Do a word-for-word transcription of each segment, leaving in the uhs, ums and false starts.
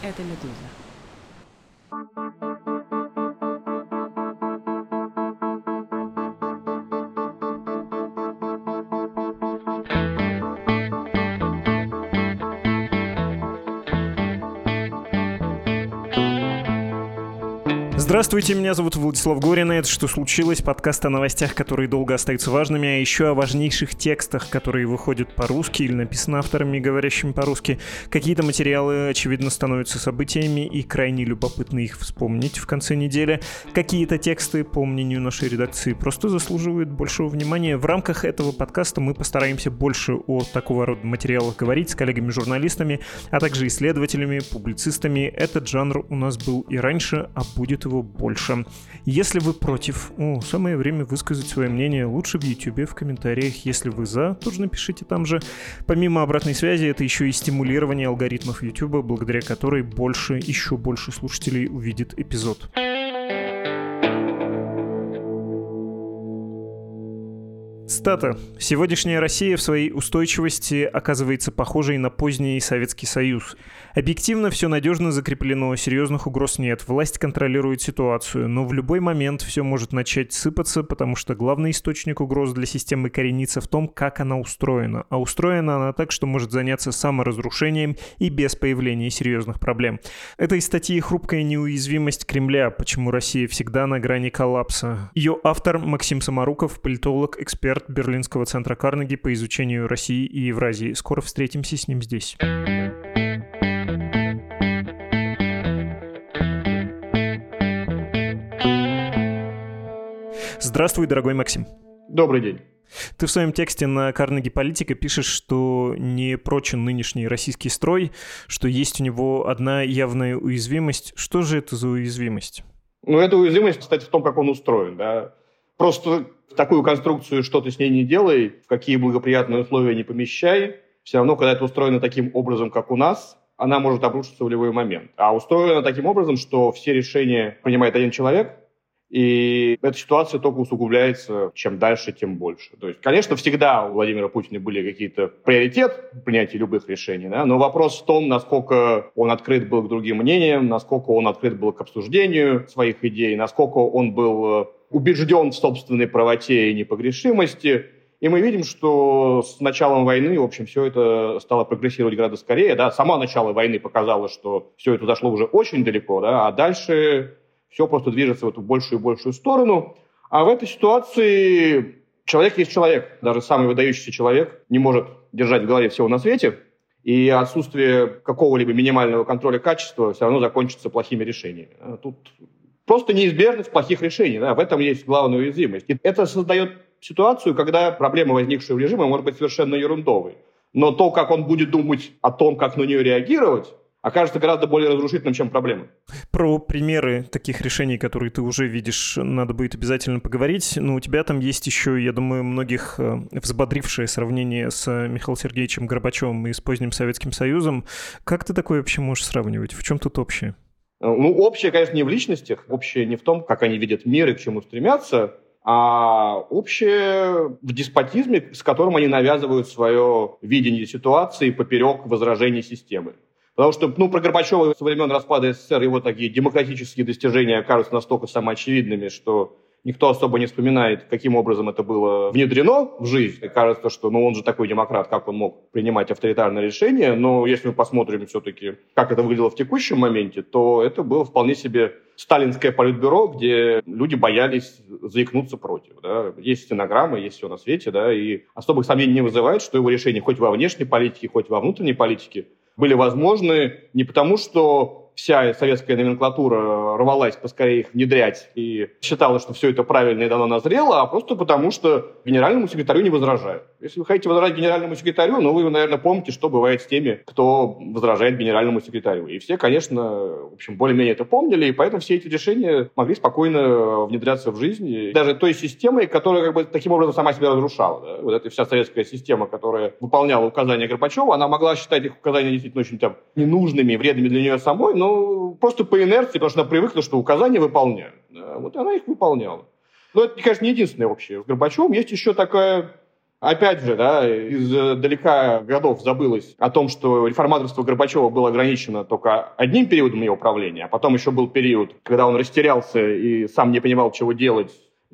Это «Медуза». Здравствуйте, меня зовут Владислав Горин, и это «Что случилось?» Подкаст о новостях, которые долго остаются важными, а еще о важнейших текстах, которые выходят по-русски или написаны авторами, говорящими по-русски. Какие-то материалы, очевидно, становятся событиями, и крайне любопытно их вспомнить в конце недели. Какие-то тексты, по мнению нашей редакции, просто заслуживают большего внимания. В рамках этого подкаста мы постараемся больше о такого рода материалах говорить с коллегами-журналистами, а также исследователями, публицистами. Этот жанр у нас был и раньше, а будет его больше. Если вы против, о, самое время высказать свое мнение лучше в Ютубе, в комментариях. Если вы за, тоже напишите там же. Помимо обратной связи, это еще и стимулирование алгоритмов Ютуба, благодаря которой больше, еще больше слушателей увидит эпизод. Цитата. «Сегодняшняя Россия в своей устойчивости оказывается похожей на поздний Советский Союз. Объективно все надежно закреплено, серьезных угроз нет, власть контролирует ситуацию, но в любой момент все может начать сыпаться, потому что главный источник угроз для системы коренится в том, как она устроена. А устроена она так, что может заняться саморазрушением и без появления серьезных проблем». Это из статьи «Хрупкая неуязвимость Кремля. Почему Россия всегда на грани коллапса». Ее автор Максим Самаруков, политолог, эксперт Берлинского центра Карнеги по изучению России и Евразии. Скоро встретимся с ним здесь. Здравствуй, дорогой Максим. Добрый день. Ты в своем тексте на Карнеги Политика пишешь, что не прочен нынешний российский строй, что есть у него одна явная уязвимость. Что же это за уязвимость? Ну, эта уязвимость, кстати, в том, как он устроен, да. Просто в такую конструкцию, что ты с ней не делай, в какие благоприятные условия не помещай, все равно, когда это устроено таким образом, как у нас, она может обрушиться в любой момент. А устроено таким образом, что все решения принимает один человек, и эта ситуация только усугубляется, чем дальше, тем больше. То есть, конечно, всегда у Владимира Путина были какие-то приоритеты в принятии любых решений, да? Но вопрос в том, насколько он открыт был к другим мнениям, насколько он открыт был к обсуждению своих идей, насколько он был убежден в собственной правоте и непогрешимости. И мы видим, что с началом войны, в общем, все это стало прогрессировать гораздо скорее. Да? Само начало войны показало, что все это зашло уже очень далеко, да? А дальше все просто движется в эту большую и большую сторону. А в этой ситуации человек есть человек. Даже самый выдающийся человек не может держать в голове всего на свете. И отсутствие какого-либо минимального контроля качества все равно закончится плохими решениями. Тут просто неизбежность плохих решений. Да? В этом есть главная уязвимость. И это создает ситуацию, когда проблема, возникшая в режиме, может быть совершенно ерундовой. Но то, как он будет думать о том, как на нее реагировать, окажется гораздо более разрушительным, чем проблема. Про примеры таких решений, которые ты уже видишь, надо будет обязательно поговорить. Но у тебя там есть еще, я думаю, многих взбодрившее сравнение с Михаилом Сергеевичем Горбачевым и с поздним Советским Союзом. Как ты такое вообще можешь сравнивать? В чем тут общее? Ну, общее, конечно, не в личностях. Общее не в том, как они видят мир и к чему стремятся, а общее в деспотизме, с которым они навязывают свое видение ситуации поперек возражений системы. Потому что, ну, про Горбачева со времен распада СССР его такие демократические достижения окажутся настолько самоочевидными, что никто особо не вспоминает, каким образом это было внедрено в жизнь. И кажется, что, ну, он же такой демократ, как он мог принимать авторитарные решения. Но если мы посмотрим все-таки, как это выглядело в текущем моменте, то это было вполне себе сталинское политбюро, где люди боялись заикнуться против. Да. Есть стенограммы, есть все на свете, да, и особых сомнений не вызывает, что его решения хоть во внешней политике, хоть во внутренней политике были возможны не потому, что вся советская номенклатура рвалась поскорее их внедрять и считала, что все это правильно и давно назрело, а просто потому, что генеральному секретарю не возражают. Если вы хотите возражать генеральному секретарю, ну, вы, наверное, помните, что бывает с теми, кто возражает генеральному секретарю. И все, конечно, в общем, более-менее это помнили, и поэтому все эти решения могли спокойно внедряться в жизнь. Даже той системой, которая как бы таким образом сама себя разрушала. Да? Вот эта вся советская система, которая выполняла указания Горбачева, она могла считать их указания действительно очень там ненужными, вредными для нее самой, но просто по инерции, потому что она привыкла, что указания выполняют. Да? Вот она их выполняла. Но это, конечно, не единственное общее. С Горбачевым есть еще такая Опять же, да, из далека годов забылось о том, что реформаторство Горбачева было ограничено только одним периодом его правления, а потом еще был период, когда он растерялся и сам не понимал, чего делать,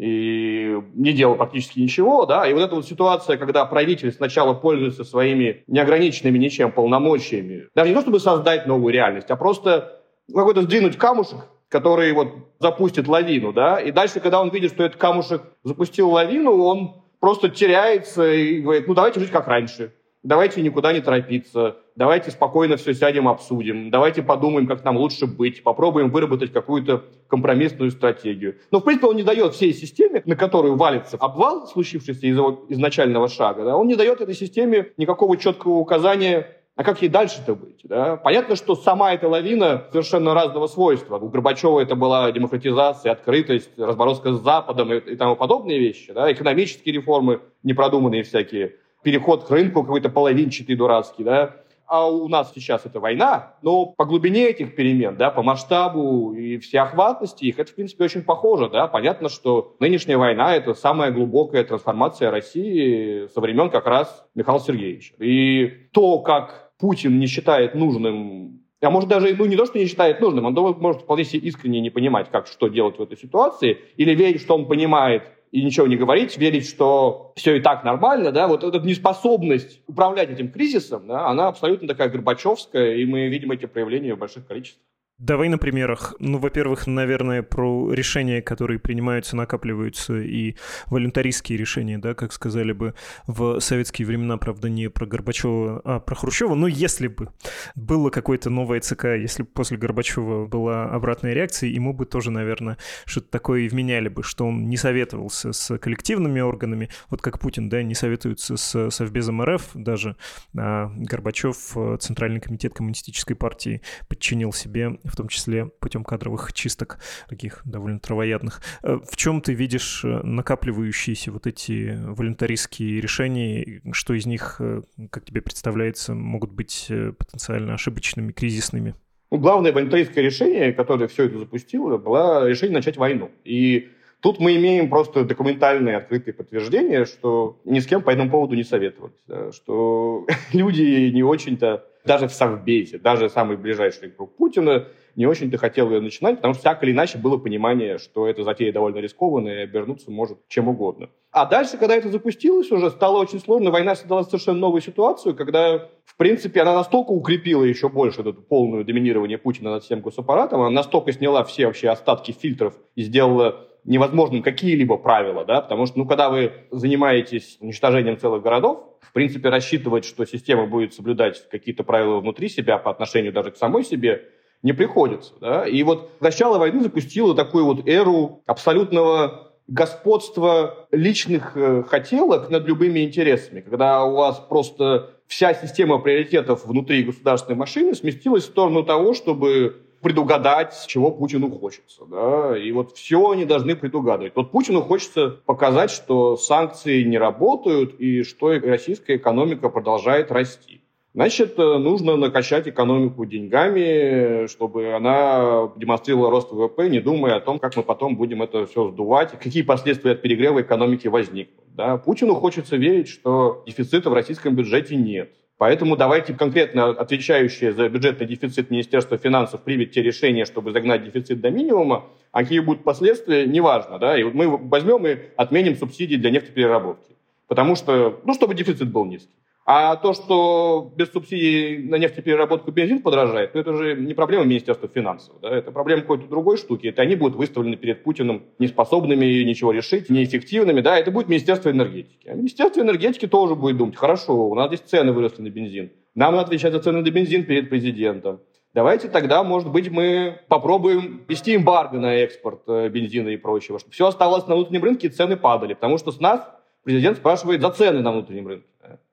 и не делал практически ничего, да, и вот эта вот ситуация, когда правитель сначала пользуется своими неограниченными ничем полномочиями, даже не то, чтобы создать новую реальность, а просто какой-то сдвинуть камушек, который вот запустит лавину, да, и дальше, когда он видит, что этот камушек запустил лавину, он просто теряется и говорит, ну давайте жить как раньше, давайте никуда не торопиться, давайте спокойно все сядем, обсудим, давайте подумаем, как нам лучше быть, попробуем выработать какую-то компромиссную стратегию. Но, в принципе, он не дает всей системе, на которую валится обвал, случившийся из его изначального шага, да, он не дает этой системе никакого четкого указания, а как ей дальше-то быть? Да? Понятно, что сама эта лавина совершенно разного свойства. У Горбачева это была демократизация, открытость, разброска с Западом и, и тому подобные вещи. Да? Экономические реформы непродуманные всякие, переход к рынку какой-то половинчатый, дурацкий. Да? А у нас сейчас это война, но по глубине этих перемен, да, по масштабу и всеохватности их, это, в принципе, очень похоже. Да? Понятно, что нынешняя война – это самая глубокая трансформация России со времен как раз Михаила Сергеевича. И то, как Путин не считает нужным, а может даже ну, не то, что не считает нужным, он может вполне себе искренне не понимать, как что делать в этой ситуации, или верить, что он понимает и ничего не говорить, верить, что все и так нормально, да, вот эта неспособность управлять этим кризисом, да, она абсолютно такая горбачевская, и мы видим эти проявления в больших количествах. Давай на примерах. Ну, во-первых, наверное, про решения, которые принимаются, накапливаются, и волюнтаристские решения, да, как сказали бы в советские времена, правда, не про Горбачева, а про Хрущева. Но если бы было какое-то новое ЦК, если бы после Горбачева была обратная реакция, ему бы тоже, наверное, что-то такое и вменяли бы, что он не советовался с коллективными органами, вот как Путин, да, не советуется с Совбезом РФ даже, а Горбачев Центральный комитет коммунистической партии подчинил себе, в том числе путем кадровых чисток, таких довольно травоядных. В чем ты видишь накапливающиеся вот эти волюнтаристские решения? Что из них, как тебе представляется, могут быть потенциально ошибочными, кризисными? Ну, главное волюнтаристское решение, которое все это запустило, было решение начать войну. И тут мы имеем просто документальные открытые подтверждения, что ни с кем по этому поводу не советовались. Да, что люди не очень-то, даже в Совбезе, даже самый ближайший круг Путина, не очень-то хотел ее начинать, потому что так или иначе было понимание, что эта затея довольно рискованная и обернуться может чем угодно. А дальше, когда это запустилось, уже стало очень сложно. Война создала совершенно новую ситуацию, когда, в принципе, она настолько укрепила еще больше это полное доминирование Путина над всем госаппаратом, она настолько сняла все вообще остатки фильтров и сделала невозможным какие-либо правила, да, потому что, ну, когда вы занимаетесь уничтожением целых городов, в принципе, рассчитывать, что система будет соблюдать какие-то правила внутри себя по отношению даже к самой себе, не приходится, да, и вот начало войны запустило такую вот эру абсолютного господства личных э, хотелок над любыми интересами, когда у вас просто вся система приоритетов внутри государственной машины сместилась в сторону того, чтобы предугадать, чего Путину хочется. Да? И вот все они должны предугадывать. Вот Путину хочется показать, что санкции не работают и что российская экономика продолжает расти. Значит, нужно накачать экономику деньгами, чтобы она демонстрировала рост ВВП, не думая о том, как мы потом будем это все сдувать, какие последствия от перегрева экономики возникнут. Да? Путину хочется верить, что дефицита в российском бюджете нет. Поэтому давайте конкретно отвечающее за бюджетный дефицит Министерство финансов примет те решения, чтобы загнать дефицит до минимума, а какие будут последствия, неважно. Да? И вот мы возьмем и отменим субсидии для нефтепереработки, потому что, ну, чтобы дефицит был низкий. А то, что без субсидий на нефтепереработку бензин подорожает, ну, это же не проблема Министерства финансов. Да? Это проблема какой-то другой штуки. Это они будут выставлены перед Путиным неспособными ничего решить, неэффективными. Да? Это будет Министерство энергетики. А Министерство энергетики тоже будет думать, хорошо, у нас здесь цены выросли на бензин. Нам надо отвечать за цены на бензин перед президентом. Давайте тогда, может быть, мы попробуем ввести эмбарго на экспорт бензина и прочего, чтобы все оставалось на внутреннем рынке и цены падали. Потому что с нас президент спрашивает за цены на внутреннем рынке.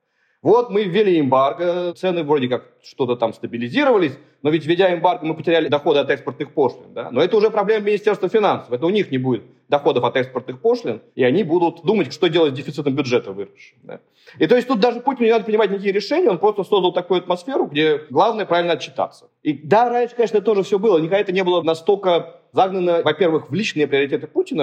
Вот мы ввели эмбарго, цены вроде как что-то там стабилизировались, но ведь введя эмбарго мы потеряли доходы от экспортных пошлин. Да? Но это уже проблема Министерства финансов, это у них не будет доходов от экспортных пошлин, и они будут думать, что делать с дефицитом бюджета выросшим. Да? И то есть тут даже Путину не надо принимать никакие решения, он просто создал такую атмосферу, где главное правильно отчитаться. И да, раньше, конечно, тоже все было, никогда это не было настолько загнано, во-первых, в личные приоритеты Путина,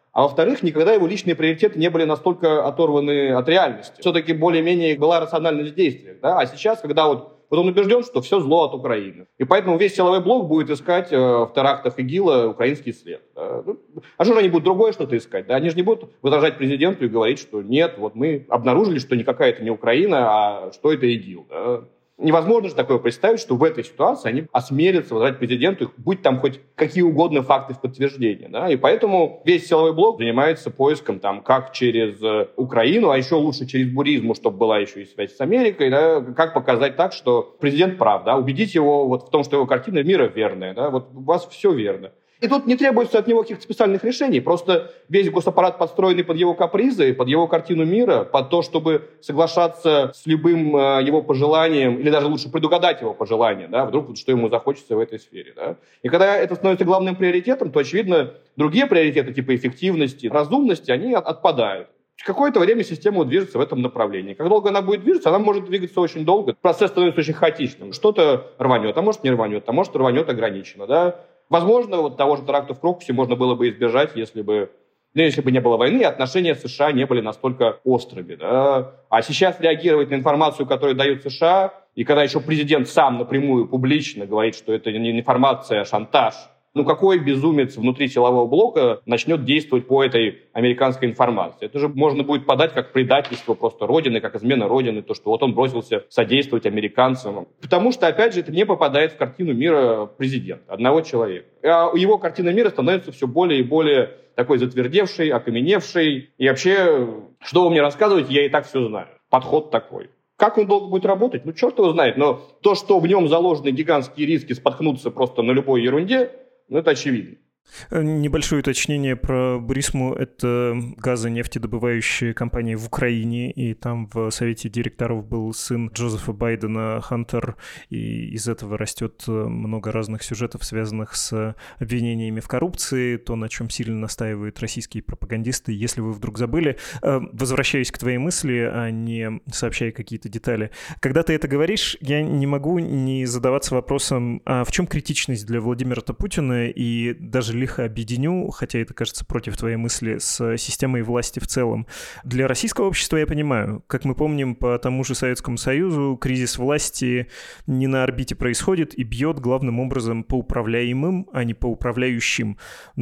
А во-вторых, никогда его личные приоритеты не были настолько оторваны от реальности. Все-таки более-менее была рациональность в действиях. Да? А сейчас, когда вот, вот он убежден, что все зло от Украины. И поэтому весь силовой блок будет искать э, в терактах ИГИЛа украинский след. Да? Ну, а что же они будут другое что-то искать? Да? Они же не будут возражать президенту и говорить, что нет, вот мы обнаружили, что никакая это не Украина, а что это ИГИЛ. Да? Невозможно же такое представить, что в этой ситуации они осмелятся возражать президенту, будь там хоть какие угодно факты в подтверждение. Да? И поэтому весь силовой блок занимается поиском, там, как через Украину, а еще лучше через Буризму, чтобы была еще и связь с Америкой, да? Как показать так, что президент прав, да? Убедить его вот в том, что его картина мира верная. Да? Вот у вас все верно. И тут не требуется от него каких-то специальных решений. Просто весь госаппарат подстроенный под его капризы, под его картину мира, под то, чтобы соглашаться с любым э, его пожеланием, или даже лучше предугадать его пожелания, да, вдруг вот, что ему захочется в этой сфере. Да. И когда это становится главным приоритетом, то, очевидно, другие приоритеты типа эффективности, разумности, они от, отпадают. Какое-то время система движется в этом направлении. Как долго она будет двигаться, она может двигаться очень долго. Процесс становится очень хаотичным. Что-то рванет, а может не рванет, а может рванет ограниченно, да. Возможно, вот того же теракта в Крокусе можно было бы избежать, если бы, ну, если бы не было войны, и отношения с США не были настолько острыми. Да? А сейчас реагировать на информацию, которую дают США, и когда еще президент сам напрямую, публично говорит, что это не информация, а шантаж, ну какой безумец внутри силового блока начнет действовать по этой американской информации? Это же можно будет подать как предательство просто Родины, как измена Родины, то, что вот он бросился содействовать американцам. Потому что, опять же, это не попадает в картину мира президента, одного человека. А его картина мира становится все более и более такой затвердевшей, окаменевшей. И вообще, что вы мне рассказываете, я и так все знаю. Подход такой. Как он долго будет работать? Ну, черт его знает. Но то, что в нем заложены гигантские риски споткнуться просто на любой ерунде, ну, это очевидно. Небольшое уточнение про Бурисму. Это газонефтедобывающая компания в Украине, и там в совете директоров был сын Джозефа Байдена, Хантер, и из этого растет много разных сюжетов, связанных с обвинениями в коррупции, то, на чем сильно настаивают российские пропагандисты. Если вы вдруг забыли, возвращаюсь к твоей мысли, а не сообщая какие-то детали. Когда ты это говоришь, я не могу не задаваться вопросом, а в чем критичность для Владимира Путина, и даже лихо объединю, хотя это кажется против твоей мысли, с системой власти в целом. Для российского общества я понимаю. Как мы помним, по тому же Советскому Союзу кризис власти не на орбите происходит и бьет главным образом по управляемым, а не по управляющим.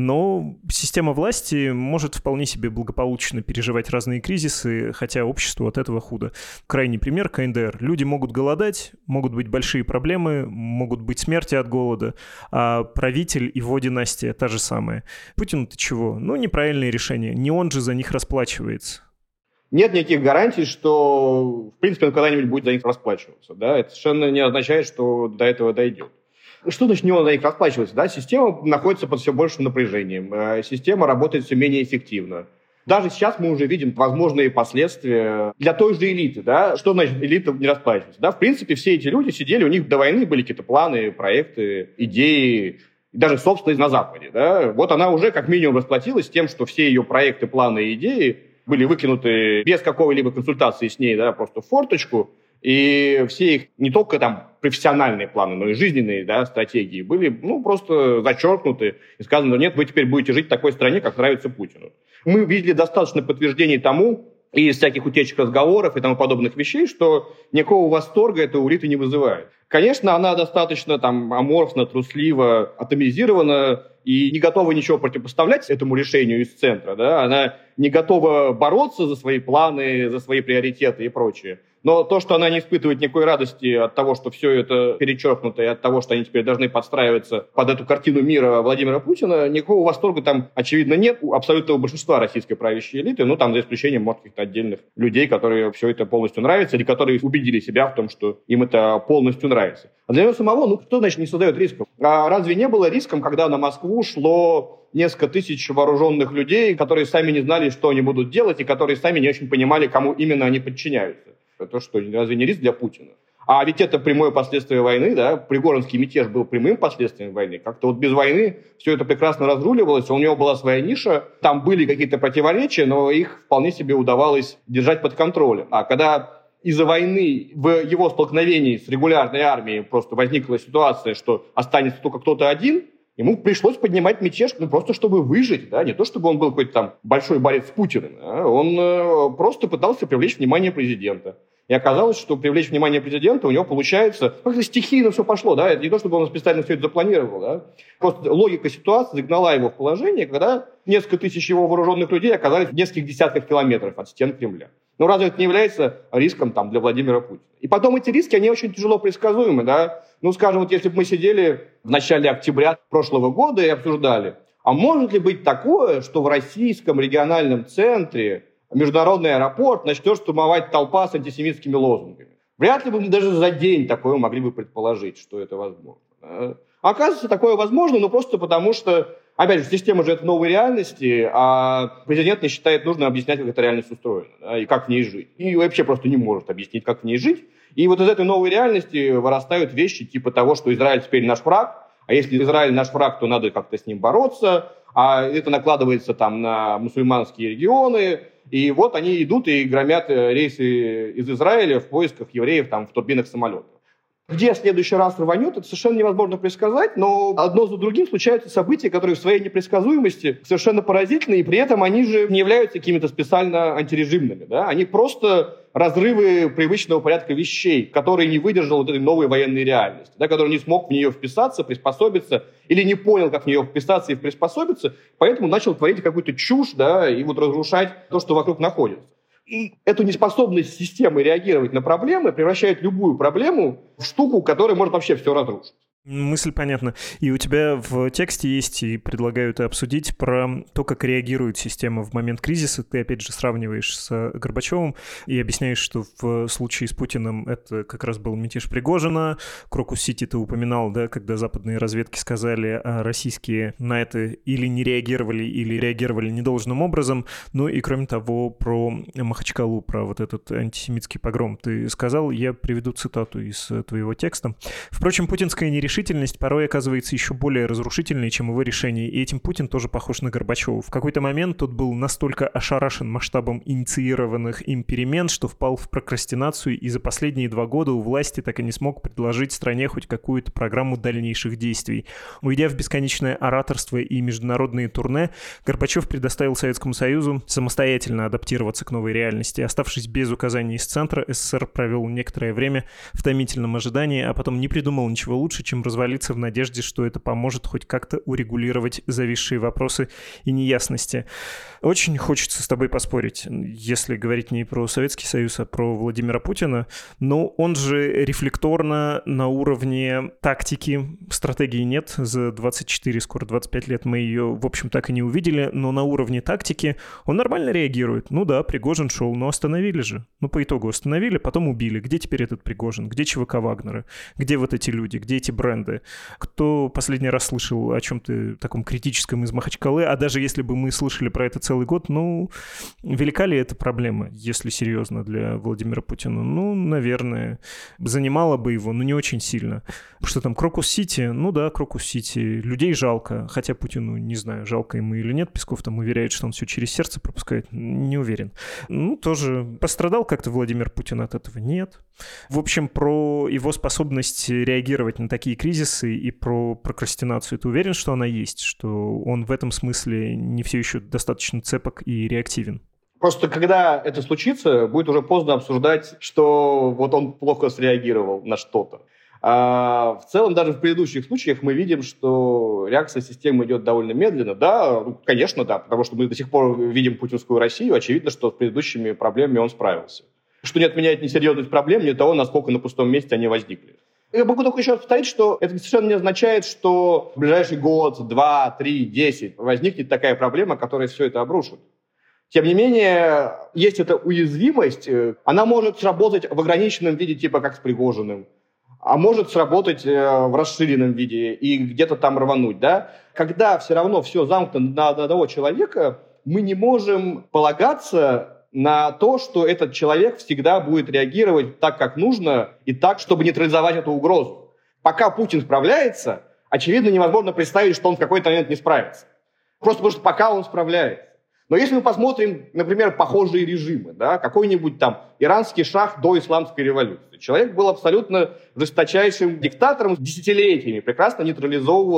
Но система власти может вполне себе благополучно переживать разные кризисы, хотя обществу от этого худо. Крайний пример — ка эн дэ эр. Люди могут голодать, могут быть большие проблемы, могут быть смерти от голода, а правитель и его династия — та же самая. Путин-то чего? Ну, неправильные решения. Не он же за них расплачивается. Нет никаких гарантий, что, в принципе, он когда-нибудь будет за них расплачиваться. Да? Это совершенно не означает, что до этого дойдет. Что значит не он за них расплачивается? Да? Система находится под все большим напряжением. Система работает все менее эффективно. Даже сейчас мы уже видим возможные последствия для той же элиты. Да? Что значит элита не расплачивается? Да? В принципе, все эти люди сидели, у них до войны были какие-то планы, проекты, идеи, даже собственность на Западе. Да? Вот она уже как минимум расплатилась тем, что все ее проекты, планы и идеи были выкинуты без какой-либо консультации с ней, да, просто в форточку. И все их не только там профессиональные планы, но и жизненные, да, стратегии были, ну, просто зачеркнуты. И сказано, нет, вы теперь будете жить в такой стране, как нравится Путину. Мы видели достаточно подтверждений тому, и из всяких утечек разговоров и тому подобных вещей, что никакого восторга это у элиты не вызывает. Конечно, она достаточно там аморфно, трусливо, атомизирована и не готова ничего противопоставлять этому решению из центра. Да? Она не готова бороться за свои планы, за свои приоритеты и прочее. Но то, что она не испытывает никакой радости от того, что все это перечеркнуто, и от того, что они теперь должны подстраиваться под эту картину мира Владимира Путина, никакого восторга там, очевидно, нет у абсолютного большинства российской правящей элиты, ну, там, за исключением, может, каких-то отдельных людей, которые все это полностью нравится, или которые убедили себя в том, что им это полностью нравится. А для него самого, ну, что значит не создает рисков? А разве не было риском, когда на Москву шло несколько тысяч вооруженных людей, которые сами не знали, что они будут делать, и которые сами не очень понимали, кому именно они подчиняются? Это что, разве не риск для Путина? А ведь это прямое последствие войны, да? Пригожинский мятеж был прямым последствием войны. Как-то вот без войны все это прекрасно разруливалось, у него была своя ниша, там были какие-то противоречия, но их вполне себе удавалось держать под контролем. А когда из-за войны в его столкновении с регулярной армией просто возникла ситуация, что останется только кто-то один, Ему пришлось поднимать мятеж, ну, просто чтобы выжить, да, не то чтобы он был какой-то там большой борец с Путиным, а он э, просто пытался привлечь внимание президента. И оказалось, что привлечь внимание президента у него получается, как-то стихийно все пошло, да, это не то, чтобы он специально все это запланировал, да. Просто логика ситуации загнала его в положение, когда несколько тысяч его вооруженных людей оказались в нескольких десятках километров от стен Кремля. Ну, разве это не является риском там для Владимира Путина? И потом эти риски, они очень тяжело предсказуемы, да. Ну, скажем, вот если бы мы сидели в начале октября прошлого года и обсуждали, а может ли быть такое, что в российском региональном центре международный аэропорт начнет штурмовать толпа с антисемитскими лозунгами? Вряд ли бы мы даже за день такое могли бы предположить, что это возможно. А оказывается, такое возможно, но просто потому что, опять же, система живет в новой реальности, а президент не считает нужно объяснять, как эта реальность устроена, да, и как в ней жить. И вообще просто не может объяснить, как в ней жить. И вот из этой новой реальности вырастают вещи типа того, что Израиль теперь наш враг, а если Израиль наш враг, то надо как-то с ним бороться, а это накладывается там на мусульманские регионы. И вот они идут и громят рейсы из Израиля в поисках евреев там в турбинах самолетов. Где в следующий раз рванет, это совершенно невозможно предсказать, но одно за другим случаются события, которые в своей непредсказуемости совершенно поразительны, и при этом они же не являются какими-то специально антирежимными. Да? Они просто разрывы привычного порядка вещей, который не выдержал вот этой новой военной реальности, да, который не смог в нее вписаться, приспособиться, или не понял, как в нее вписаться и приспособиться, поэтому начал творить какую-то чушь, да, и вот разрушать то, что вокруг находится. И эту неспособность системы реагировать на проблемы превращает любую проблему в штуку, которая может вообще все разрушить. Мысль понятна. И у тебя в тексте есть, и предлагаю это обсудить, про то, как реагирует система в момент кризиса. Ты, опять же, сравниваешь с Горбачевым и объясняешь, что в случае с Путиным это как раз был мятеж Пригожина. Крокус-Сити ты упоминал, да, когда западные разведки сказали, а российские на это или не реагировали, или реагировали недолжным образом. Ну и, кроме того, про Махачкалу, про вот этот антисемитский погром ты сказал. Я приведу цитату из твоего текста. Впрочем, путинская нерешительность Решительность порой оказывается еще более разрушительной, чем его решение, и этим Путин тоже похож на Горбачева. В какой-то момент тот был настолько ошарашен масштабом инициированных им перемен, что впал в прокрастинацию, и за последние два года у власти так и не смог предложить стране хоть какую-то программу дальнейших действий. Уйдя в бесконечное ораторство и международные турне, Горбачев предоставил Советскому Союзу самостоятельно адаптироваться к новой реальности. Оставшись без указаний из центра, СССР провел некоторое время в томительном ожидании, а потом не придумал ничего лучше, чем развалиться в надежде, что это поможет хоть как-то урегулировать зависшие вопросы и неясности. Очень хочется с тобой поспорить, если говорить не про Советский Союз, а про Владимира Путина, но он же рефлекторно на уровне тактики, стратегии нет, за двадцать четыре, скоро двадцать пять лет мы ее, в общем, так и не увидели, но на уровне тактики он нормально реагирует. Ну да, Пригожин шел, но остановили же. Ну по итогу остановили, потом убили. Где теперь этот Пригожин? Где ЧВК Вагнера? Где вот эти люди? Где эти бренды? Кто последний раз слышал о чем-то таком критическом из Махачкалы, а даже если бы мы слышали про это целый год, ну, велика ли эта проблема, если серьезно, для Владимира Путина? Ну, наверное, занимала бы его, но не очень сильно. Что там, Крокус-Сити? Ну да, Крокус-Сити. Людей жалко, хотя Путину, не знаю, жалко ему или нет, Песков там уверяет, что он все через сердце пропускает, не уверен. Ну, тоже пострадал как-то Владимир Путин от этого? Нет. В общем, про его способность реагировать на такие кризисы и про прокрастинацию, ты уверен, что она есть? Что он в этом смысле не все еще достаточно цепок и реактивен? Просто когда это случится, будет уже поздно обсуждать, что вот он плохо среагировал на что-то. А в целом, даже в предыдущих случаях мы видим, что реакция системы идет довольно медленно. Да, ну, конечно, да, потому что мы до сих пор видим путинскую Россию. Очевидно, что с предыдущими проблемами он справился. Что не отменяет ни серьезность проблем, ни того, насколько на пустом месте они возникли. Я могу только еще раз повторить, что это совершенно не означает, что в ближайший год, два, три, десять возникнет такая проблема, которая все это обрушит. Тем не менее, есть эта уязвимость, она может сработать в ограниченном виде, типа как с Пригожиным, а может сработать в расширенном виде и где-то там рвануть. Да? Когда все равно все замкнуто на одного человека, мы не можем полагаться на то, что этот человек всегда будет реагировать так, как нужно, и так, чтобы нейтрализовать эту угрозу. Пока Путин справляется, очевидно, невозможно представить, что он в какой-то момент не справится. Просто потому что пока он справляется. Но если мы посмотрим, например, похожие режимы, да, какой-нибудь там иранский шах до исламской революции. Человек был абсолютно жесточайшим диктатором с десятилетиями, прекрасно нейтрализовывал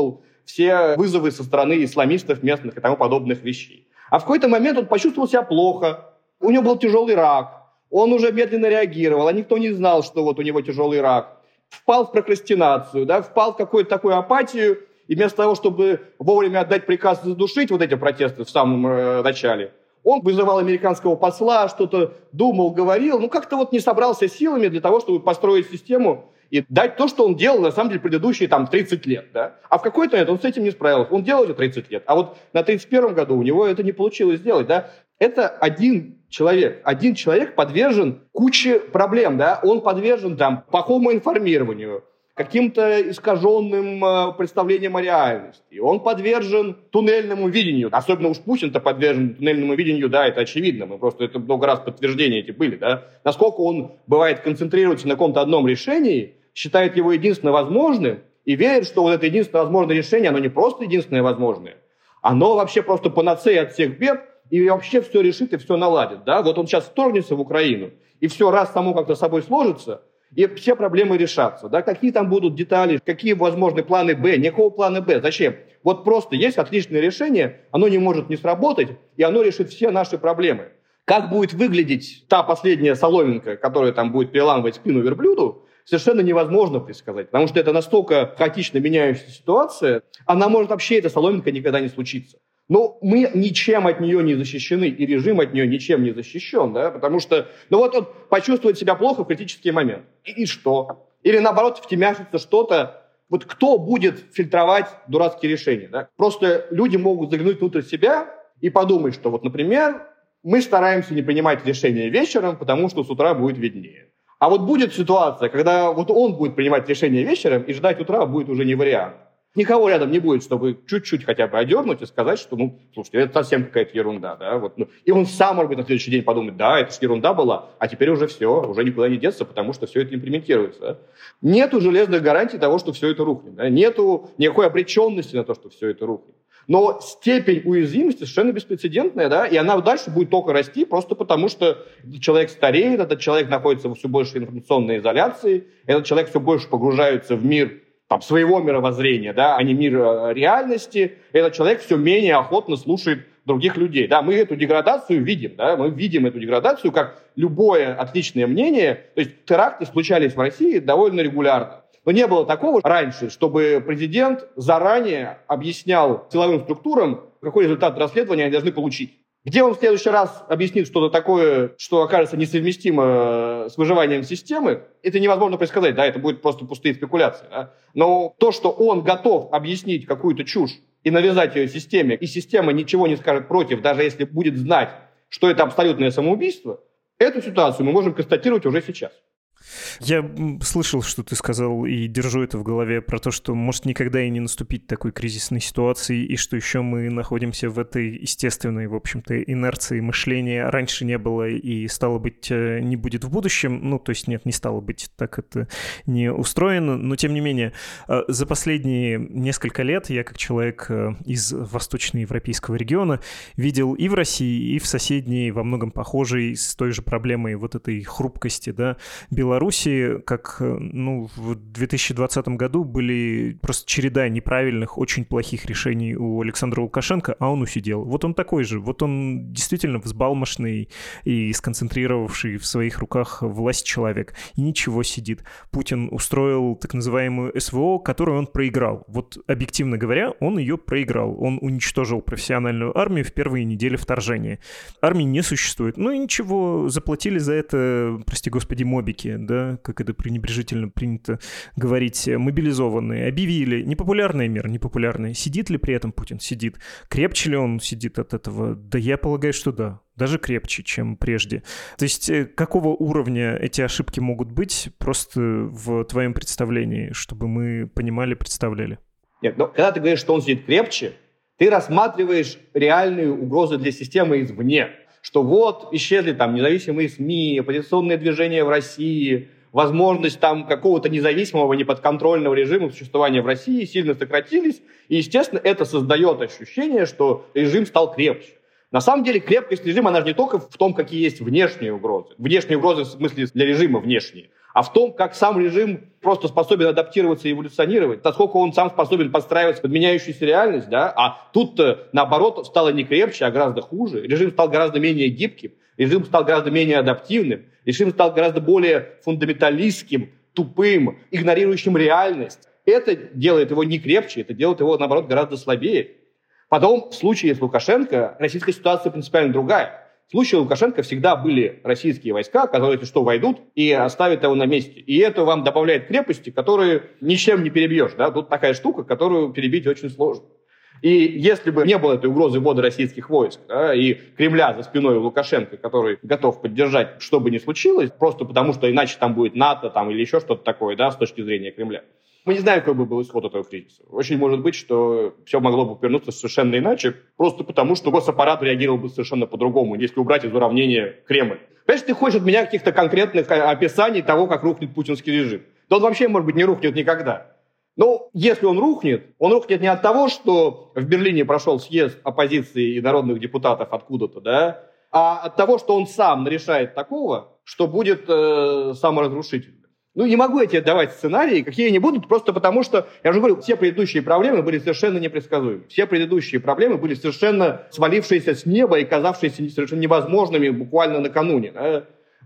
все вызовы со стороны исламистов местных и тому подобных вещей. А в какой-то момент он почувствовал себя плохо, у него был тяжелый рак, он уже медленно реагировал, а никто не знал, что вот у него тяжелый рак. Впал в прокрастинацию, да, впал в какую-то такую апатию, и вместо того, чтобы вовремя отдать приказ задушить вот эти протесты в самом э, начале, он вызывал американского посла, что-то думал, говорил, ну как-то вот не собрался силами для того, чтобы построить систему и дать то, что он делал, на самом деле, предыдущие там тридцать лет. Да? А в какой-то момент он с этим не справился. Он делал это тридцать лет, а вот на тридцать первом году у него это не получилось сделать. Да? Это один человек. Один человек подвержен куче проблем. Да? Он подвержен там, плохому информированию, каким-то искаженным э, представлениям о реальности. Он подвержен туннельному видению. Особенно уж Путин-то подвержен туннельному видению, да, это очевидно. Мы просто это много раз подтверждения эти были, да. Насколько он, бывает, концентрируется на каком-то одном решении, считает его единственно возможным и верит, что вот это единственное возможное решение, оно не просто единственное возможное, оно вообще просто панацея от всех бед и вообще все решит и все наладит, да. Вот он сейчас вторгнется в Украину, и все раз само как-то с собой сложится, и все проблемы решатся. Да? Какие там будут детали, какие возможны планы Б, никакого плана Б. Зачем? Вот просто есть отличное решение, оно не может не сработать, и оно решит все наши проблемы. Как будет выглядеть та последняя соломинка, которая там будет переламывать спину верблюду, совершенно невозможно предсказать, потому что это настолько хаотично меняющаяся ситуация, она может вообще, эта соломинка, никогда не случиться. Но мы ничем от нее не защищены, и режим от нее ничем не защищен, да, потому что, ну вот он почувствует себя плохо в критический момент. И, и что? Или наоборот втемяшится что-то. Вот кто будет фильтровать дурацкие решения, да? Просто люди могут заглянуть внутрь себя и подумать, что вот, например, мы стараемся не принимать решения вечером, потому что с утра будет виднее. А вот будет ситуация, когда вот он будет принимать решения вечером, и ждать утра будет уже не вариант. Никого рядом не будет, чтобы чуть-чуть хотя бы одернуть и сказать, что, ну, слушайте, это совсем какая-то ерунда, да, вот, ну, и он сам, может быть, на следующий день подумает, да, это же ерунда была, а теперь уже все, уже никуда не деться, потому что все это имплементируется, да? Нету железных гарантий того, что все это рухнет, да? Нету никакой обреченности на то, что все это рухнет. Но степень уязвимости совершенно беспрецедентная, да, и она дальше будет только расти, просто потому что этот человек стареет, этот человек находится в все большей информационной изоляции, этот человек все больше погружается в мир там, своего мировоззрения, да, а не мир э, реальности. Этот человек все менее охотно слушает других людей. Да, мы эту деградацию видим, да, мы видим эту деградацию как любое отличное мнение. То есть теракты случались в России довольно регулярно. Но не было такого раньше, чтобы президент заранее объяснял силовым структурам, какой результат расследования они должны получить. Где он в следующий раз объяснит что-то такое, что окажется несовместимо с выживанием системы, это невозможно предсказать, да, это будет просто пустые спекуляции. Да? Но то, что он готов объяснить какую-то чушь и навязать ее системе, и система ничего не скажет против, даже если будет знать, что это абсолютное самоубийство, эту ситуацию мы можем констатировать уже сейчас. Я слышал, что ты сказал, и держу это в голове, про то, что может никогда и не наступить такой кризисной ситуации, и что еще мы находимся в этой естественной, в общем-то, инерции мышления. Раньше не было и, стало быть, не будет в будущем. Ну, то есть нет, не стало быть, так это не устроено. Но, тем не менее, за последние несколько лет я, как человек из восточноевропейского региона, видел и в России, и в соседней, во многом похожей, с той же проблемой вот этой хрупкости, да, Беларуси, как, ну, в две тысячи двадцатом году были просто череда неправильных, очень плохих решений у Александра Лукашенко, а он усидел. Вот он такой же, вот он действительно взбалмошный и сконцентрировавший в своих руках власть человек. И ничего, сидит. Путин устроил так называемую СВО, которую он проиграл. Вот, объективно говоря, он ее проиграл. Он уничтожил профессиональную армию в первые недели вторжения. Армии не существует. Ну и ничего, заплатили за это, прости господи, мобики, да, как это пренебрежительно принято говорить, мобилизованные, объявили. Непопулярная мера, непопулярная. Сидит ли при этом Путин? Сидит. Крепче ли он сидит от этого? Да я полагаю, что да. Даже крепче, чем прежде. То есть какого уровня эти ошибки могут быть просто в твоем представлении, чтобы мы понимали, представляли? Нет, но когда ты говоришь, что он сидит крепче, ты рассматриваешь реальные угрозы для системы извне. Что вот исчезли там независимые СМИ, оппозиционные движения в России, возможность там какого-то независимого, неподконтрольного режима существования в России сильно сократились, и, естественно, это создает ощущение, что режим стал крепче. На самом деле крепкость режима, она же не только в том, какие есть внешние угрозы. Внешние угрозы в смысле для режима внешние. А в том, как сам режим просто способен адаптироваться и эволюционировать, насколько он сам способен подстраиваться под меняющуюся реальность, да? А тут, наоборот, стало не крепче, а гораздо хуже. Режим стал гораздо менее гибким, режим стал гораздо менее адаптивным, режим стал гораздо более фундаменталистским, тупым, игнорирующим реальность. Это делает его не крепче, это делает его, наоборот, гораздо слабее. Потом, в случае с Лукашенко, российская ситуация принципиально другая. В случае Лукашенко всегда были российские войска, которые, если что, войдут и оставят его на месте. И это вам добавляет крепости, которые ничем не перебьешь. Да? Тут такая штука, которую перебить очень сложно. И если бы не было этой угрозы ввода российских войск, да, и Кремля за спиной у Лукашенко, который готов поддержать, что бы ни случилось, просто потому что иначе там будет НАТО там, или еще что-то такое, да, с точки зрения Кремля, мы не знаем, какой бы был исход этого кризиса. Очень может быть, что все могло бы повернуться совершенно иначе, просто потому, что госаппарат реагировал бы совершенно по-другому, если убрать из уравнения Кремль. Понимаешь, ты хочешь от меня каких-то конкретных описаний того, как рухнет путинский режим. Да он вообще, может быть, не рухнет никогда. Но если он рухнет, он рухнет не от того, что в Берлине прошел съезд оппозиции и народных депутатов откуда-то, да, а от того, что он сам нарешает такого, что будет э, саморазрушительно. Ну, не могу я тебе давать сценарии, какие они будут, просто потому что, я уже говорю, все предыдущие проблемы были совершенно непредсказуемы. Все предыдущие проблемы были совершенно свалившиеся с неба и казавшиеся совершенно невозможными буквально накануне. Да?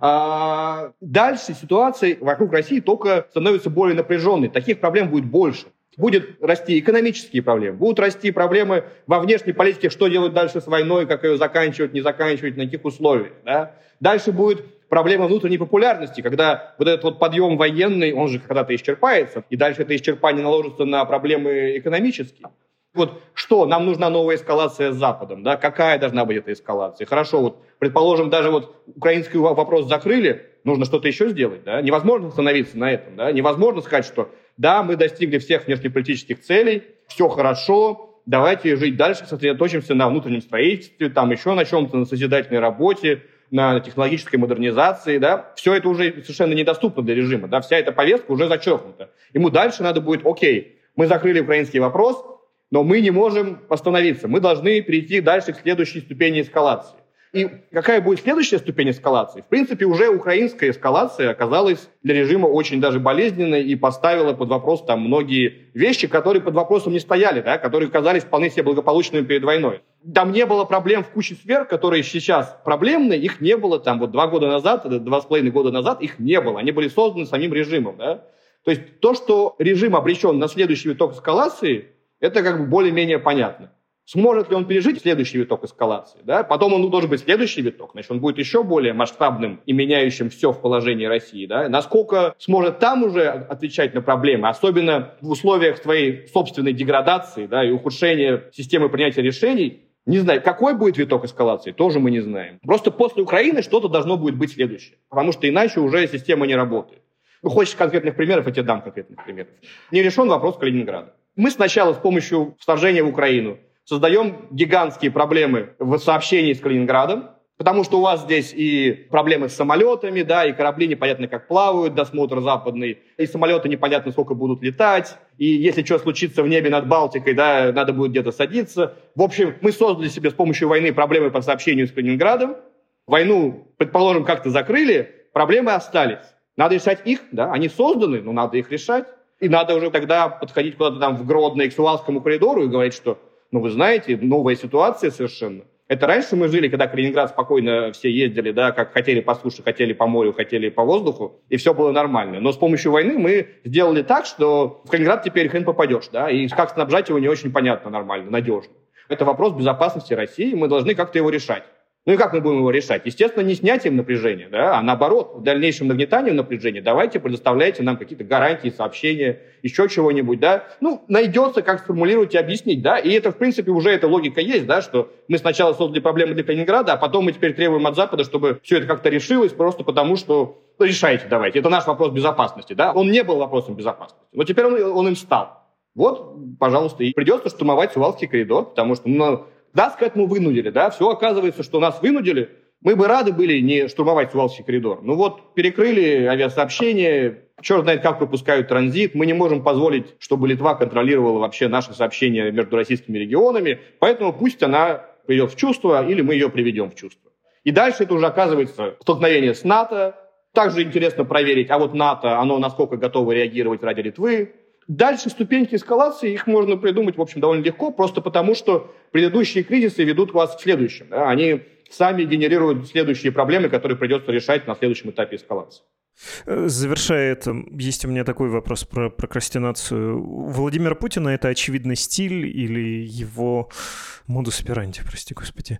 А дальше ситуация вокруг России только становится более напряженной. Таких проблем будет больше. Будут расти экономические проблемы, будут расти проблемы во внешней политике, что делать дальше с войной, как ее заканчивать, не заканчивать, на каких условиях. Да? Дальше будет проблема внутренней популярности, когда вот этот вот подъем военный, он же когда-то исчерпается, и дальше это исчерпание наложится на проблемы экономические. Вот что, нам нужна новая эскалация с Западом, да? Какая должна быть эта эскалация? Хорошо, вот, предположим, даже вот украинский вопрос закрыли, нужно что-то еще сделать, да? Невозможно остановиться на этом, да? Невозможно сказать, что да, мы достигли всех внешнеполитических целей, все хорошо, давайте жить дальше, сосредоточимся на внутреннем строительстве, там еще на чем-то, на созидательной работе, на технологической модернизации, да, все это уже совершенно недоступно для режима, да, вся эта повестка уже зачеркнута. Ему дальше надо будет, окей, мы закрыли украинский вопрос, но мы не можем остановиться, мы должны перейти дальше к следующей ступени эскалации. И какая будет следующая ступень эскалации? В принципе, уже украинская эскалация оказалась для режима очень даже болезненной и поставила под вопрос там многие вещи, которые под вопросом не стояли, да, которые казались вполне себе благополучными перед войной. Там не было проблем в куче сфер, которые сейчас проблемны, их не было там вот два года назад, два с половиной года назад, их не было, они были созданы самим режимом, да. То есть то, что режим обречен на следующий виток эскалации, это как бы более-менее понятно. Сможет ли он пережить следующий виток эскалации? Да? Потом он должен быть следующий виток, значит, он будет еще более масштабным и меняющим все в положении России. Да? Насколько сможет там уже отвечать на проблемы, особенно в условиях своей собственной деградации, да, и ухудшения системы принятия решений, не знаю, какой будет виток эскалации, тоже мы не знаем. Просто после Украины что-то должно будет быть следующее, потому что иначе уже система не работает. Ну, хочешь конкретных примеров, я тебе дам конкретных примеров. Не решен вопрос Калининграда. Мы сначала с помощью вторжения в Украину создаем гигантские проблемы в сообщении с Калининградом, потому что у вас здесь и проблемы с самолетами, да, и корабли непонятно как плавают, досмотр западный, и самолеты непонятно сколько будут летать, и если что случится в небе над Балтикой, да, надо будет где-то садиться. В общем, мы создали себе с помощью войны проблемы по сообщению с Калининградом. Войну, предположим, как-то закрыли, проблемы остались. Надо решать их, да, они созданы, но надо их решать. И надо уже тогда подходить куда-то там в Гродно к Сувалскому коридору и говорить, что ну, вы знаете, новая ситуация совершенно. Это раньше мы жили, когда Калининград спокойно все ездили, да, как хотели по суше, хотели по морю, хотели по воздуху, и все было нормально. Но с помощью войны мы сделали так, что в Калининград теперь хрен попадешь, да, и как снабжать его не очень понятно, нормально, надежно. Это вопрос безопасности России, мы должны как-то его решать. Ну и как мы будем его решать? Естественно, не снятием напряжения, да, а наоборот, в дальнейшем нагнетанием напряжения. Давайте предоставляйте нам какие-то гарантии, сообщения, еще чего-нибудь, да. Ну, найдется, как сформулировать и объяснить, да. И это, в принципе, уже эта логика есть, да, что мы сначала создали проблемы для Калининграда, а потом мы теперь требуем от Запада, чтобы все это как-то решилось, просто потому что ну, решайте давайте. Это наш вопрос безопасности, да. Он не был вопросом безопасности, но теперь он, он им стал. Вот, пожалуйста, и придется штурмовать Сувалский коридор, потому что, ну, да, сказать, мы вынудили, да, все оказывается, что нас вынудили, мы бы рады были не штурмовать Сувалский коридор. Ну вот, перекрыли авиасообщение, черт знает, как пропускают транзит, мы не можем позволить, чтобы Литва контролировала вообще наши сообщения между российскими регионами, поэтому пусть она придет в чувство, или мы ее приведем в чувство. И дальше это уже оказывается столкновение с НАТО. Также интересно проверить, а вот НАТО, оно насколько готово реагировать ради Литвы. Дальше ступеньки эскалации, их можно придумать, в общем, довольно легко, просто потому что предыдущие кризисы ведут вас к следующим. Да? Они сами генерируют следующие проблемы, которые придется решать на следующем этапе эскалации. Завершая это, есть у меня такой вопрос про прокрастинацию. У Владимира Путина это очевидный стиль или его модус операнди, прости господи,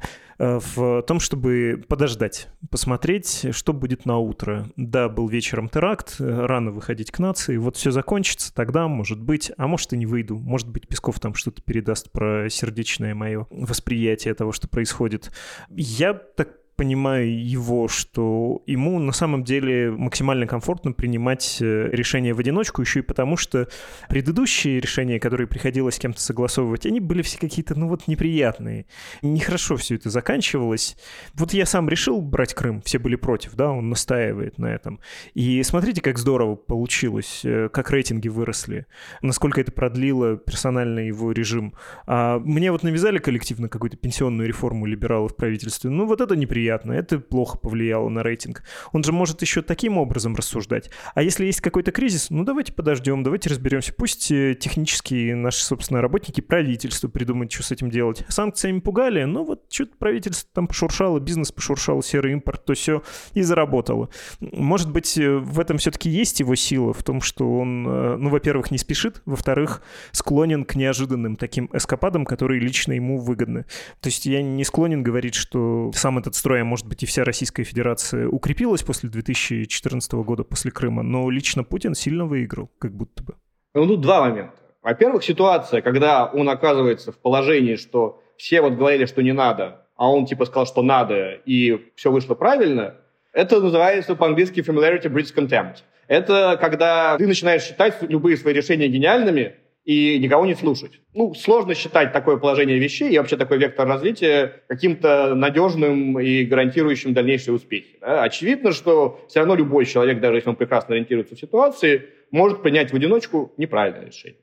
в том, чтобы подождать, посмотреть, что будет на утро. Да, был вечером теракт, рано выходить к нации, вот все закончится, тогда, может быть, а может и не выйду, может быть, Песков там что-то передаст про сердечное мое восприятие того, что происходит. Я так понимаю его, что ему на самом деле максимально комфортно принимать решения в одиночку, еще и потому, что предыдущие решения, которые приходилось с кем-то согласовывать, они были все какие-то, ну вот, неприятные. Нехорошо все это заканчивалось. Вот я сам решил брать Крым, все были против, да, он настаивает на этом. И смотрите, как здорово получилось, как рейтинги выросли, насколько это продлило персонально его режим. А мне вот навязали коллективно какую-то пенсионную реформу либералов в правительстве. Ну вот это неприятно. Это плохо повлияло на рейтинг. Он же может еще таким образом рассуждать. А если есть какой-то кризис, ну давайте подождем, давайте разберемся. Пусть технические наши, собственно, работники правительства придумают, что с этим делать. Санкциями пугали, но вот что-то правительство там пошуршало, бизнес пошуршал, серый импорт, то все и заработало. Может быть, в этом все-таки есть его сила, в том, что он, ну, во-первых, не спешит, во-вторых, склонен к неожиданным таким эскападам, которые лично ему выгодны. То есть я не склонен говорить, что сам этот строй, а может быть и вся Российская Федерация укрепилась после две тысячи четырнадцатого года, после Крыма, но лично Путин сильно выиграл, как будто бы. Ну, тут два момента. Во-первых, ситуация, когда он оказывается в положении, что все вот говорили, что не надо, а он типа сказал, что надо, и все вышло правильно, это называется по-английски familiarity breeds contempt. Это когда ты начинаешь считать любые свои решения гениальными, и никого не слушать. Ну, сложно считать такое положение вещей и вообще такой вектор развития каким-то надежным и гарантирующим дальнейшие успехи. Да? Очевидно, что все равно любой человек, даже если он прекрасно ориентируется в ситуации, может принять в одиночку неправильное решение.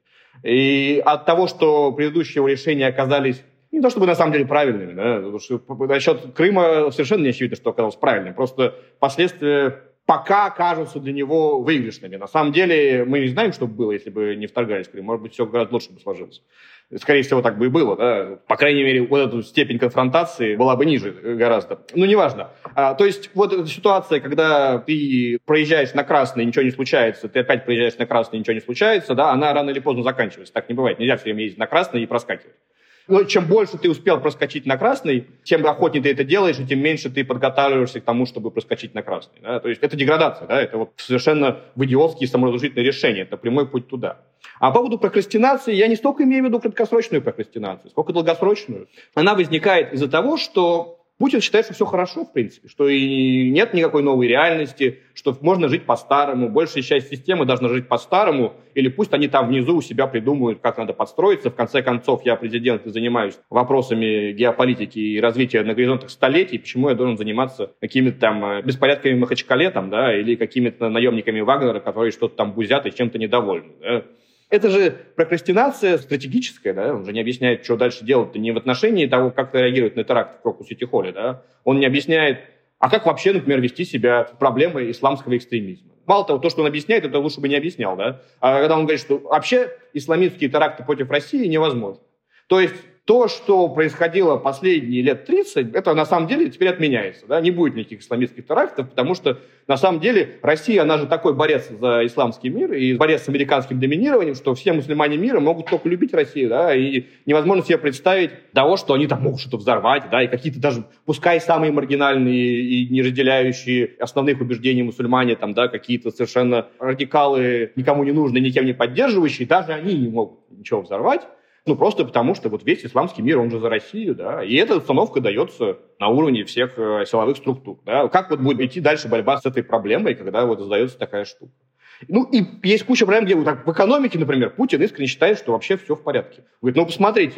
И от того, что предыдущие решения оказались не то чтобы на самом деле правильными, да? Потому что насчет Крыма совершенно не очевидно, что оказалось правильным. Просто последствия пока кажутся для него выигрышными. На самом деле мы не знаем, что бы было, если бы не вторгались в Крым. Может быть, все гораздо лучше бы сложилось. Скорее всего, так бы и было. Да? По крайней мере, вот эта степень конфронтации была бы ниже гораздо. Ну, неважно. А, то есть вот эта ситуация, когда ты проезжаешь на красный, ничего не случается, ты опять проезжаешь на красный, ничего не случается, да, она рано или поздно заканчивается. Так не бывает. Нельзя все время ездить на красный и проскакивать. Но чем больше ты успел проскочить на красный, тем охотнее ты это делаешь, и тем меньше ты подготавливаешься к тому, чтобы проскочить на красный. Да? То есть это деградация, да? Это вот совершенно идиотские саморазрушительные решения, это прямой путь туда. А по поводу прокрастинации, я не столько имею в виду краткосрочную прокрастинацию, сколько долгосрочную. Она возникает из-за того, что Путин считает, что все хорошо, в принципе, что и нет никакой новой реальности, что можно жить по-старому, большая часть системы должна жить по-старому, или пусть они там внизу у себя придумают, как надо подстроиться. В конце концов, я президент и занимаюсь вопросами геополитики и развития на горизонтах столетий, почему я должен заниматься какими-то там беспорядками в Махачкале, там, да, или какими-то наемниками Вагнера, которые что-то там бузят и чем-то недовольны, да. Это же прокрастинация стратегическая, да, он же не объясняет, что дальше делать-то не в отношении того, как реагировать на теракт в Крокус-Сити-Холле, да, он не объясняет, а как вообще, например, вести себя с проблемой исламского экстремизма. Мало того, то, что он объясняет, это лучше бы не объяснял, да, а когда он говорит, что вообще исламистские теракты против России невозможны. То есть то, что происходило последние лет тридцать, это на самом деле теперь отменяется. Да? Не будет никаких исламистских терактов, потому что на самом деле Россия, она же такой борец за исламский мир и борец с американским доминированием, что все мусульмане мира могут только любить Россию. Да? И невозможно себе представить того, что они там могут что-то взорвать, да? И какие-то даже, пускай самые маргинальные и не разделяющие основных убеждений мусульмане, там, да, какие-то совершенно радикалы, никому не нужные, никем не поддерживающие, даже они не могут ничего взорвать. Ну, просто потому, что вот весь исламский мир, он же за Россию, да, и эта установка дается на уровне всех э, силовых структур, да. Как вот будет идти дальше борьба с этой проблемой, когда вот создается такая штука? Ну, и есть куча проблем, где вот так, в экономике, например, Путин искренне считает, что вообще все в порядке. Говорит, ну, посмотрите,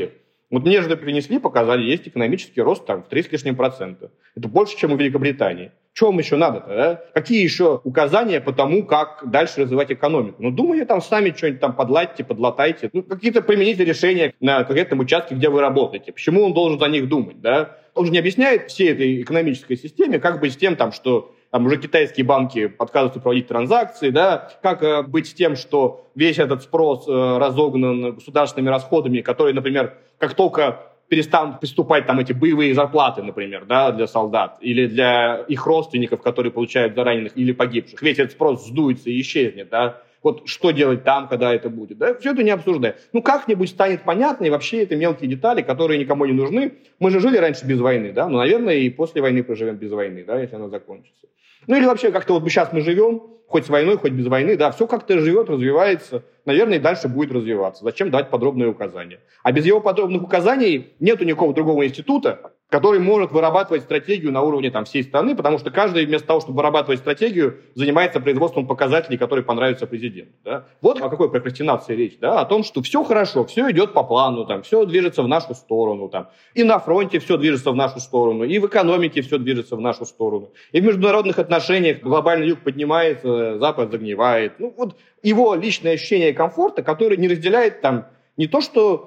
Вот мне же принесли, показали, есть экономический рост там в три с лишним процента. Это больше, чем у Великобритании. Чего вам еще надо-то, да? Какие еще указания по тому, как дальше развивать экономику? Ну, думаю, там сами что-нибудь там подладьте, подлатайте. Ну, какие-то примените решения на конкретном участке, где вы работаете. Почему он должен за них думать, да? Он же не объясняет всей этой экономической системе, как быть с тем, там, что там уже китайские банки отказываются проводить транзакции, да? Как э, быть с тем, что весь этот спрос э, разогнан государственными расходами, которые, например, как только перестанут поступать там эти боевые зарплаты, например, да, для солдат, или для их родственников, которые получают за раненых или погибших. Весь этот спрос сдуется и исчезнет, да. Вот что делать там, когда это будет, да, все это не обсуждая. Ну, как-нибудь станет понятно, и вообще это мелкие детали, которые никому не нужны. Мы же жили раньше без войны, да, ну, наверное, и после войны проживем без войны, да, если она закончится. Ну, или вообще как-то вот сейчас мы живем, хоть с войной, хоть без войны, да, все как-то живет, развивается, наверное, и дальше будет развиваться. Зачем давать подробные указания? А без его подробных указаний нету никакого другого института, который может вырабатывать стратегию на уровне там, всей страны, потому что каждый вместо того, чтобы вырабатывать стратегию, занимается производством показателей, которые понравятся президенту. Да? Вот о какой прокрастинации речь. Да? О том, что все хорошо, все идет по плану, там, все движется в нашу сторону. Там, и на фронте все движется в нашу сторону, и в экономике все движется в нашу сторону. И в международных отношениях глобальный юг поднимается, Запад загнивает. Ну, вот его личное ощущение комфорта, которое не разделяет там, не то, что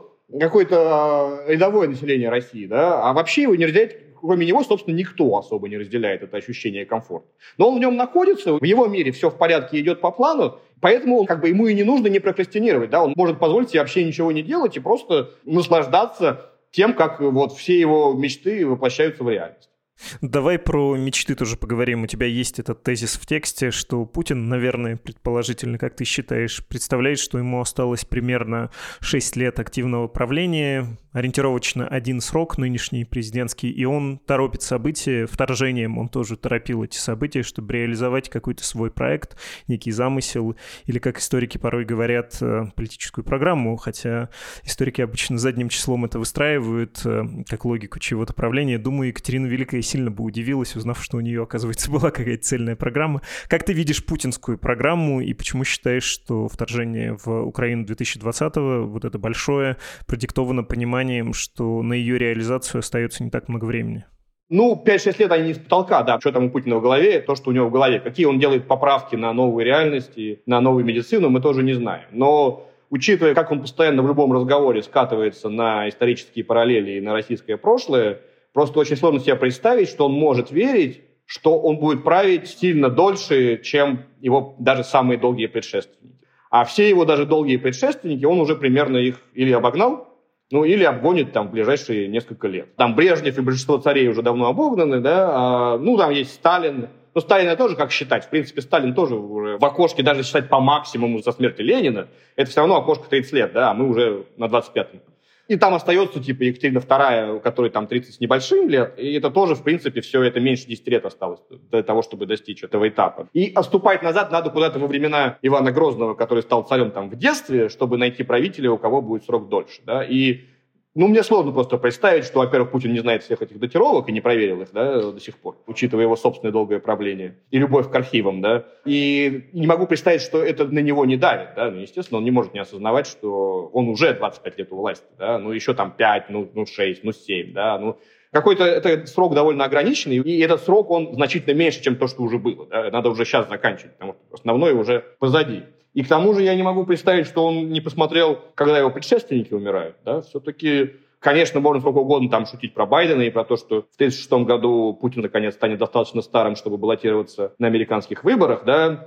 какое-то рядовое население России, да, а вообще его не разделяет, кроме него, собственно, никто особо не разделяет это ощущение комфорта. Но он в нем находится, в его мире все в порядке, идет по плану, поэтому как бы ему и не нужно не прокрастинировать, да, он может позволить себе вообще ничего не делать и просто наслаждаться тем, как вот все его мечты воплощаются в реальность. Давай про мечты тоже поговорим. У тебя есть этот тезис в тексте, что Путин, наверное, предположительно, как ты считаешь, представляет, что ему осталось примерно шесть лет активного правления, ориентировочно один срок, нынешний президентский, и он торопит события, вторжением он тоже торопил эти события, чтобы реализовать какой-то свой проект, некий замысел, или, как историки порой говорят, политическую программу, хотя историки обычно задним числом это выстраивают, как логику чего-то правления. Думаю, Екатерина Великая сильно бы удивилась, узнав, что у нее, оказывается, была какая-то цельная программа. Как ты видишь путинскую программу и почему считаешь, что вторжение в Украину две тысячи двадцатого, вот это большое, продиктовано пониманием, что на ее реализацию остается не так много времени? Ну, пять-шесть лет они не с потолка, да, что там у Путина в голове, то, что у него в голове. Какие он делает поправки на новые реальности, на новую медицину, мы тоже не знаем. Но учитывая, как он постоянно в любом разговоре скатывается на исторические параллели и на российское прошлое, просто очень сложно себе представить, что он может верить, что он будет править сильно дольше, чем его даже самые долгие предшественники. А все его даже долгие предшественники, он уже примерно их или обогнал, ну или обгонит там в ближайшие несколько лет. Там Брежнев и большинство царей уже давно обогнаны, да, а, ну там есть Сталин. Ну, Сталина тоже как считать? В принципе, Сталин тоже уже в окошке, даже считать по максимуму со смерти Ленина, это все равно окошко тридцать лет, да, а мы уже на двадцать пятом. И там остается, типа, Екатерина вторая, у которой там тридцать с небольшим лет, и это тоже, в принципе, все это меньше десяти лет осталось для того, чтобы достичь этого этапа. И отступать назад надо куда-то во времена Ивана Грозного, который стал царем там в детстве, чтобы найти правителя, у кого будет срок дольше, да, и ну, мне сложно просто представить, что, во-первых, Путин не знает всех этих датировок и не проверил их, да, до сих пор, учитывая его собственное долгое правление и любовь к архивам, да. И не могу представить, что это на него не давит, да. Ну, естественно, он не может не осознавать, что он уже двадцать пять лет у власти, да, ну, еще там пять, ну, ну шесть, ну, семь, да, ну. Какой-то это срок довольно ограниченный, и этот срок, он значительно меньше, чем то, что уже было, да. Надо уже сейчас заканчивать, потому что основное уже позади. И к тому же я не могу представить, что он не посмотрел, когда его предшественники умирают. Да? Все-таки, конечно, можно сколько угодно там шутить про Байдена и про то, что в тысяча девятьсот тридцать шестом году Путин наконец станет достаточно старым, чтобы баллотироваться на американских выборах. Да?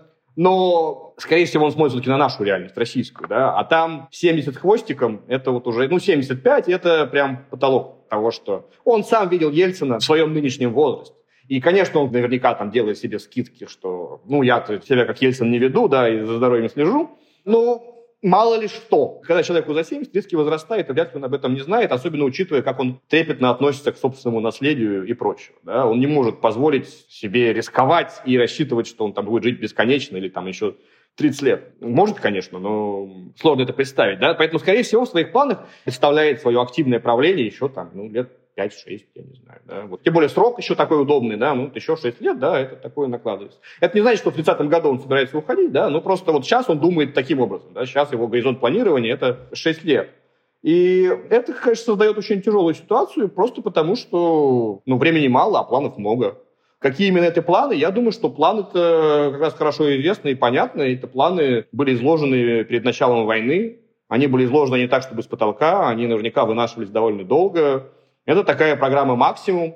Но, скорее всего, он смотрит все-таки на нашу реальность, российскую. Да? А там семьдесят хвостиком, это вот уже, ну, семьдесят пять, это прям потолок того, что он сам видел Ельцина в своем нынешнем возрасте. И, конечно, он наверняка там делает себе скидки, что, ну, я-то себя как Ельцин не веду, да, и за здоровьем слежу. Но мало ли что. Когда человеку за семьдесят, риски возрастают, и вряд ли он об этом не знает, особенно учитывая, как он трепетно относится к собственному наследию и прочему. Да? Он не может позволить себе рисковать и рассчитывать, что он там будет жить бесконечно или там еще тридцать лет. Может, конечно, но сложно это представить. Да? Поэтому, скорее всего, в своих планах представляет свое активное правление еще там, ну, лет пять-шесть, я не знаю, да, вот. Тем более срок еще такой удобный, да, ну, еще шесть лет, да, это такое накладывается. Это не значит, что в тридцатом году он собирается уходить, да, ну, просто вот сейчас он думает таким образом, да, сейчас его горизонт планирования это шесть лет. И это, конечно, создает очень тяжелую ситуацию, просто потому что ну, времени мало, а планов много. Какие именно это планы? Я думаю, что планы-то как раз хорошо известны и понятны. Эти планы были изложены перед началом войны. Они были изложены не так, чтобы с потолка. Они наверняка вынашивались довольно долго. Это такая программа «Максимум».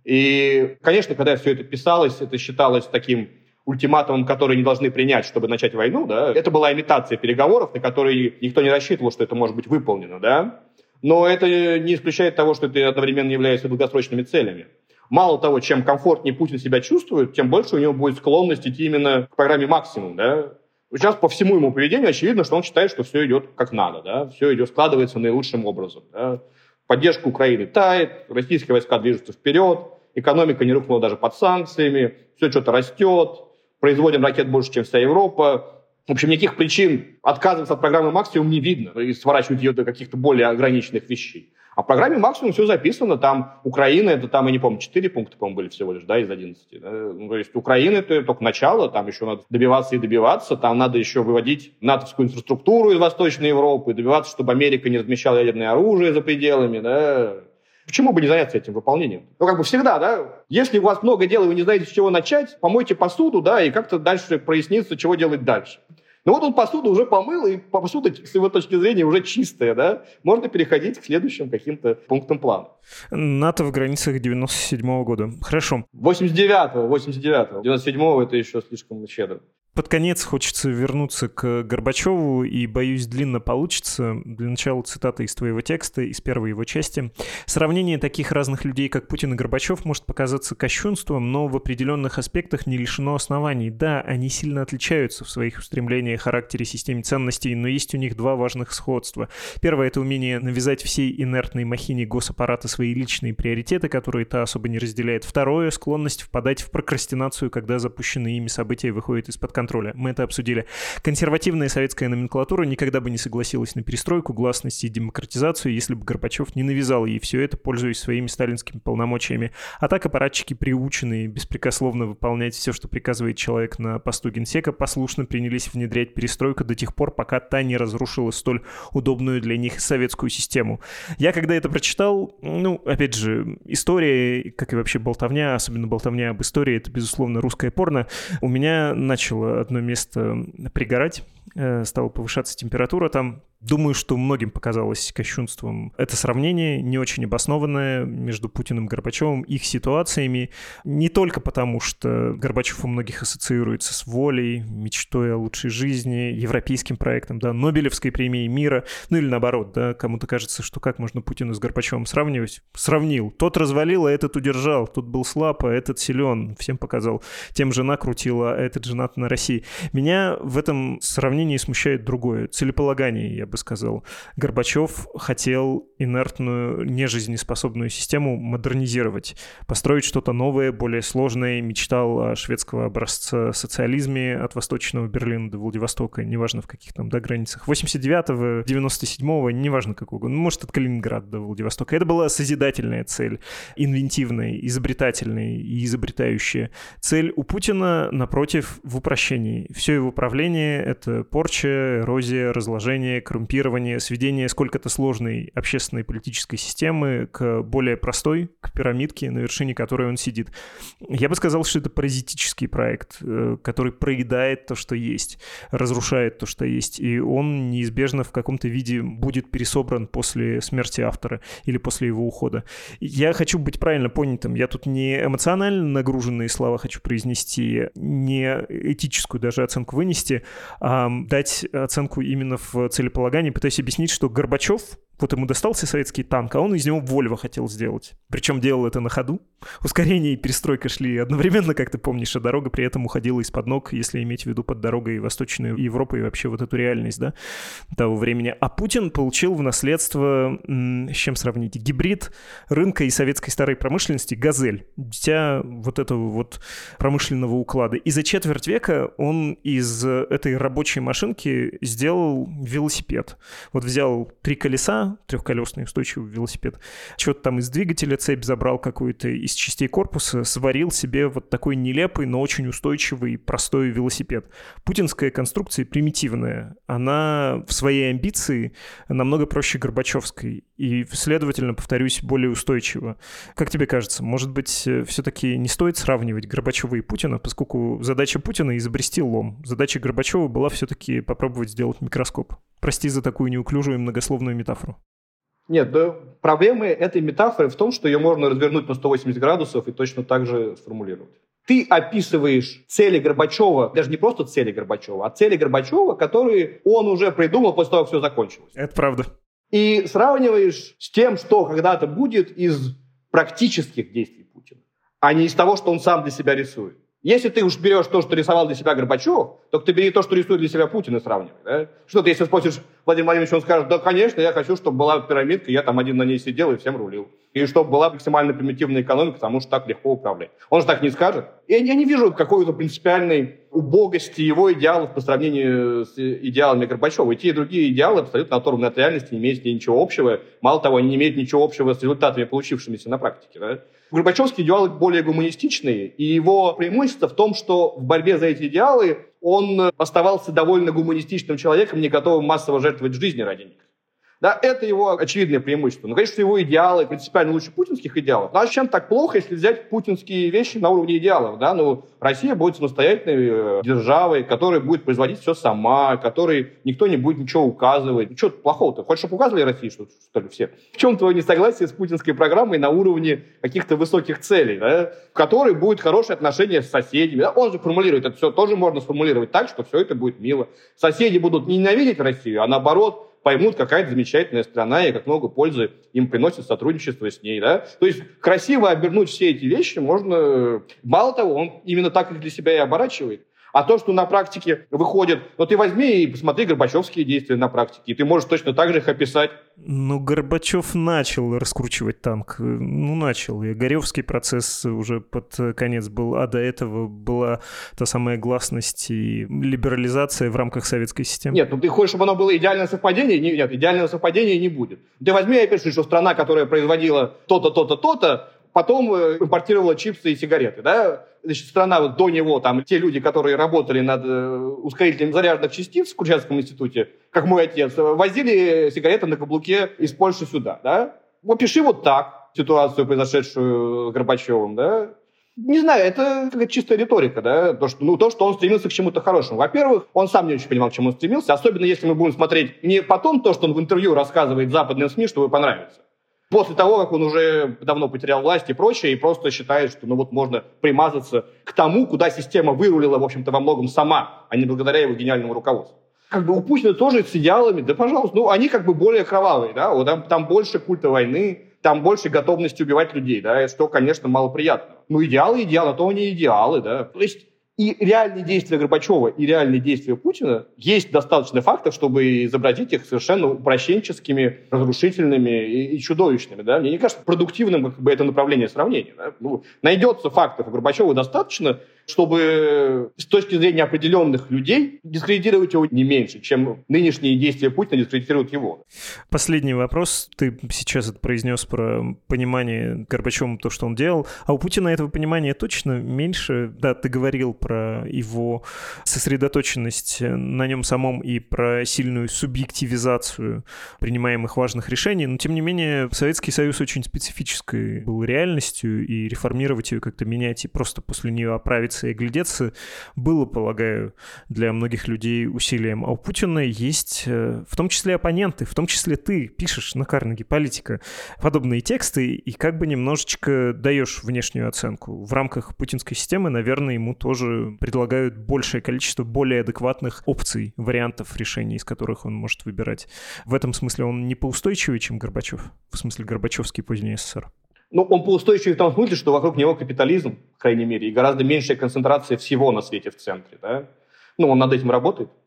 И, конечно, когда все это писалось, это считалось таким ультиматумом, который не должны принять, чтобы начать войну. Да? Это была имитация переговоров, на которые никто не рассчитывал, что это может быть выполнено. Да? Но это не исключает того, что это одновременно является долгосрочными целями. Мало того, чем комфортнее Путин себя чувствует, тем больше у него будет склонность идти именно к программе «Максимум». Да? Сейчас по всему ему поведению очевидно, что он считает, что все идет как надо. Да? Все идет, складывается наилучшим образом. Да? Поддержка Украины тает, российские войска движутся вперед, экономика не рухнула даже под санкциями, все что-то растет, производим ракет больше, чем вся Европа. В общем, никаких причин отказываться от программы «Максимум» не видно и сворачивать ее до каких-то более ограниченных вещей. А в программе «Максимум» все записано. Там Украина, это там, я не помню, четыре пункта, по-моему, были всего лишь, да, из одиннадцати. Да? Ну, то есть Украина — это только начало, там еще надо добиваться и добиваться, там надо еще выводить натовскую инфраструктуру из Восточной Европы, добиваться, чтобы Америка не размещала ядерное оружие за пределами, да. Почему бы не заняться этим выполнением? Ну, как бы всегда, да, если у вас много дел, и вы не знаете, с чего начать, помойте посуду, да, и как-то дальше прояснится, чего делать дальше. Ну вот он посуду уже помыл, и посуда, с его точки зрения, уже чистая, да? Можно переходить к следующим каким-то пунктам плана. НАТО в границах девяносто седьмого года. Хорошо. восемьдесят девятого, восемьдесят девятого. девяносто седьмого это еще слишком щедро. Под конец хочется вернуться к Горбачеву, и, боюсь, длинно получится. Для начала цитата из твоего текста, из первой его части. «Сравнение таких разных людей, как Путин и Горбачев, может показаться кощунством, но в определенных аспектах не лишено оснований. Да, они сильно отличаются в своих устремлениях, характере, системе ценностей, но есть у них два важных сходства. Первое — это умение навязать всей инертной махине госаппарата свои личные приоритеты, которые та особо не разделяет. Второе — склонность впадать в прокрастинацию, когда запущенные ими события выходят из-под контроля. Мы это обсудили. Консервативная советская номенклатура никогда бы не согласилась на перестройку, гласность и демократизацию, если бы Горбачев не навязал ей все это, пользуясь своими сталинскими полномочиями. А так аппаратчики, приученные беспрекословно выполнять все, что приказывает человек на посту генсека, послушно принялись внедрять перестройку до тех пор, пока та не разрушила столь удобную для них советскую систему». Я когда это прочитал, ну, опять же, история, как и вообще болтовня, особенно болтовня об истории, это, безусловно, русское порно, у меня начало одно место пригорать, стала повышаться температура там. Думаю, что многим показалось кощунством это сравнение, не очень обоснованное между Путиным и Горбачевым, их ситуациями. Не только потому, что Горбачев у многих ассоциируется с волей, мечтой о лучшей жизни, европейским проектом, да, Нобелевской премией мира, ну или наоборот, да, кому-то кажется, что как можно Путина с Горбачевым сравнивать? Сравнил. Тот развалил, а этот удержал. Тот был слаб, а этот силен. Всем показал. Тем жена крутила, а этот женат на России. Меня в этом сравнении смущает другое. Целеполагание, я бы сказал. Горбачев хотел инертную, нежизнеспособную систему модернизировать, построить что-то новое, более сложное, мечтал о шведского образца социализме от Восточного Берлина до Владивостока, неважно в каких там, да, границах, восемьдесят девятого, девяносто седьмого, неважно какого, ну, может, от Калининграда до Владивостока. Это была созидательная цель, инвентивная, изобретательная и изобретающая. Цель у Путина, напротив, в упрощении. Все его правление — это порча, эрозия, разложение, коррумпирование, сведение сколько-то сложной общественной политической системы к более простой, к пирамидке, на вершине которой он сидит. Я бы сказал, что это паразитический проект, который проедает то, что есть, разрушает то, что есть, и он неизбежно в каком-то виде будет пересобран после смерти автора или после его ухода. Я хочу быть правильно понятым, я тут не эмоционально нагруженные слова хочу произнести, не этическую даже оценку вынести, а дать оценку именно в целеполагании, пытаюсь объяснить, что Горбачев, вот ему достался советский танк, а он из него Вольво хотел сделать. Причем делал это на ходу. Ускорение и перестройка шли одновременно, как ты помнишь, а дорога при этом уходила из-под ног, если иметь в виду под дорогой Восточную Европу и вообще вот эту реальность, да, того времени. А Путин получил в наследство, м- с чем сравнить, гибрид рынка и советской старой промышленности «Газель», дитя вот этого вот промышленного уклада. И за четверть века он из этой рабочей машинки сделал велосипед. Вот взял три колеса, да, трехколесный устойчивый велосипед, что-то там из двигателя цепь забрал какую-то из частей корпуса, сварил себе вот такой нелепый, но очень устойчивый, простой велосипед. Путинская конструкция примитивная, она в своей амбиции намного проще горбачевской и, следовательно, повторюсь, более устойчива. Как тебе кажется, может быть, все-таки не стоит сравнивать Горбачева и Путина, поскольку задача Путина — изобрести лом. Задача Горбачева была все-таки попробовать сделать микроскоп. Прости за такую неуклюжую и многословную метафору. Нет, да, проблема этой метафоры в том, что ее можно развернуть на сто восемьдесят градусов и точно так же сформулировать. Ты описываешь цели Горбачева, даже не просто цели Горбачева, а цели Горбачева, которые он уже придумал после того, как все закончилось. Это правда. И сравниваешь с тем, что когда-то будет из практических действий Путина, а не из того, что он сам для себя рисует. Если ты уж берешь то, что рисовал для себя Горбачев, то ты бери то, что рисует для себя Путин, и сравнивай. Да? Что ты, если спросишь Владимира Владимировича, он скажет: да, конечно, я хочу, чтобы была пирамидка, я там один на ней сидел и всем рулил. И чтобы была максимально примитивная экономика, потому что так легко управлять. Он же так не скажет. Я, я не вижу какой-то принципиальной убогости его идеалов по сравнению с идеалами Горбачева. И те, и другие идеалы абсолютно оторваны от реальности, не имеют с ней ничего общего. Мало того, они не имеют ничего общего с результатами, получившимися на практике. Да? Горбачевские идеалы более гуманистичные, и его преимущество в том, что в борьбе за эти идеалы он оставался довольно гуманистичным человеком, не готовым массово жертвовать жизнью ради них. Да, это его очевидное преимущество. Но, конечно, его идеалы принципиально лучше путинских идеалов. Ну, а чем так плохо, если взять путинские вещи на уровне идеалов? Да? Ну, Россия будет самостоятельной державой, которая будет производить все сама, которой никто не будет ничего указывать. Ну, что плохого-то? Хочешь, чтобы указывали России, что, что ли, все? В чем твое несогласие с путинской программой на уровне каких-то высоких целей, да? В которой будет хорошее отношение с соседями? Да? Он же формулирует это все, тоже можно сформулировать так, что все это будет мило. Соседи будут не ненавидеть Россию, а наоборот поймут, какая это замечательная страна и как много пользы им приносит сотрудничество с ней. Да? То есть красиво обернуть все эти вещи можно... Мало того, он именно так их для себя и оборачивает. А то, что на практике выходит... Ну, ты возьми и посмотри горбачевские действия на практике, и ты можешь точно так же их описать. Ну, Горбачев начал раскручивать танк. Ну, начал. И Огаревский процесс уже под конец был. А до этого была та самая гласность и либерализация в рамках советской системы. Нет, ну ты хочешь, чтобы оно было идеальное совпадение? Нет, идеального совпадения не будет. Ты возьми и опиши, что страна, которая производила то-то, то-то, то-то, потом импортировала чипсы и сигареты, да? Значит, страна вот до него, там, те люди, которые работали над ускорителем заряженных частиц в Курчатском институте, как мой отец, возили сигареты на каблуке из Польши сюда, да? Опиши вот так ситуацию, произошедшую с Горбачевым, да? Не знаю, это какая-то чистая риторика, да? То, что, ну, то, что он стремился к чему-то хорошему. Во-первых, он сам не очень понимал, к чему он стремился, особенно если мы будем смотреть не потом то, что он в интервью рассказывает западным СМИ, что понравится. После того, как он уже давно потерял власть и прочее, и просто считает, что ну вот можно примазаться к тому, куда система вырулила, в общем-то, во многом сама, а не благодаря его гениальному руководству. Как бы у Путина тоже с идеалами, да, пожалуйста, ну, они как бы более кровавые, да, вот там, там больше культа войны, там больше готовности убивать людей, да, что, конечно, малоприятно. Ну, идеалы, идеалы, а то они идеалы, да. То есть и реальные действия Горбачева, и реальные действия Путина, есть достаточно фактов, чтобы изобразить их совершенно упрощенческими, разрушительными и, и чудовищными. Да? Мне не кажется продуктивным как бы, это направление сравнения. Да? Ну, найдется фактов у Горбачева достаточно, чтобы с точки зрения определенных людей дискредитировать его не меньше, чем нынешние действия Путина дискредитируют его. Последний вопрос. Ты сейчас это произнес про понимание Горбачевым то, что он делал. А у Путина этого понимания точно меньше. Да, ты говорил про его сосредоточенность на нем самом и про сильную субъективизацию принимаемых важных решений. Но, тем не менее, Советский Союз очень специфической был реальностью, и реформировать ее, как-то менять и просто после нее оправиться и глядеться было, полагаю, для многих людей усилием. А у Путина есть в том числе оппоненты, в том числе ты пишешь на Карнеги «Политика» подобные тексты и как бы немножечко даешь внешнюю оценку. В рамках путинской системы, наверное, ему тоже предлагают большее количество более адекватных опций, вариантов решений, из которых он может выбирать. В этом смысле он не поустойчивее, чем Горбачев? В смысле Горбачевский поздний СССР? Ну, он поустойчивый в том смысле, что вокруг него капитализм, в крайней мере, и гораздо меньшая концентрация всего на свете в центре, да? Ну, он над этим работает.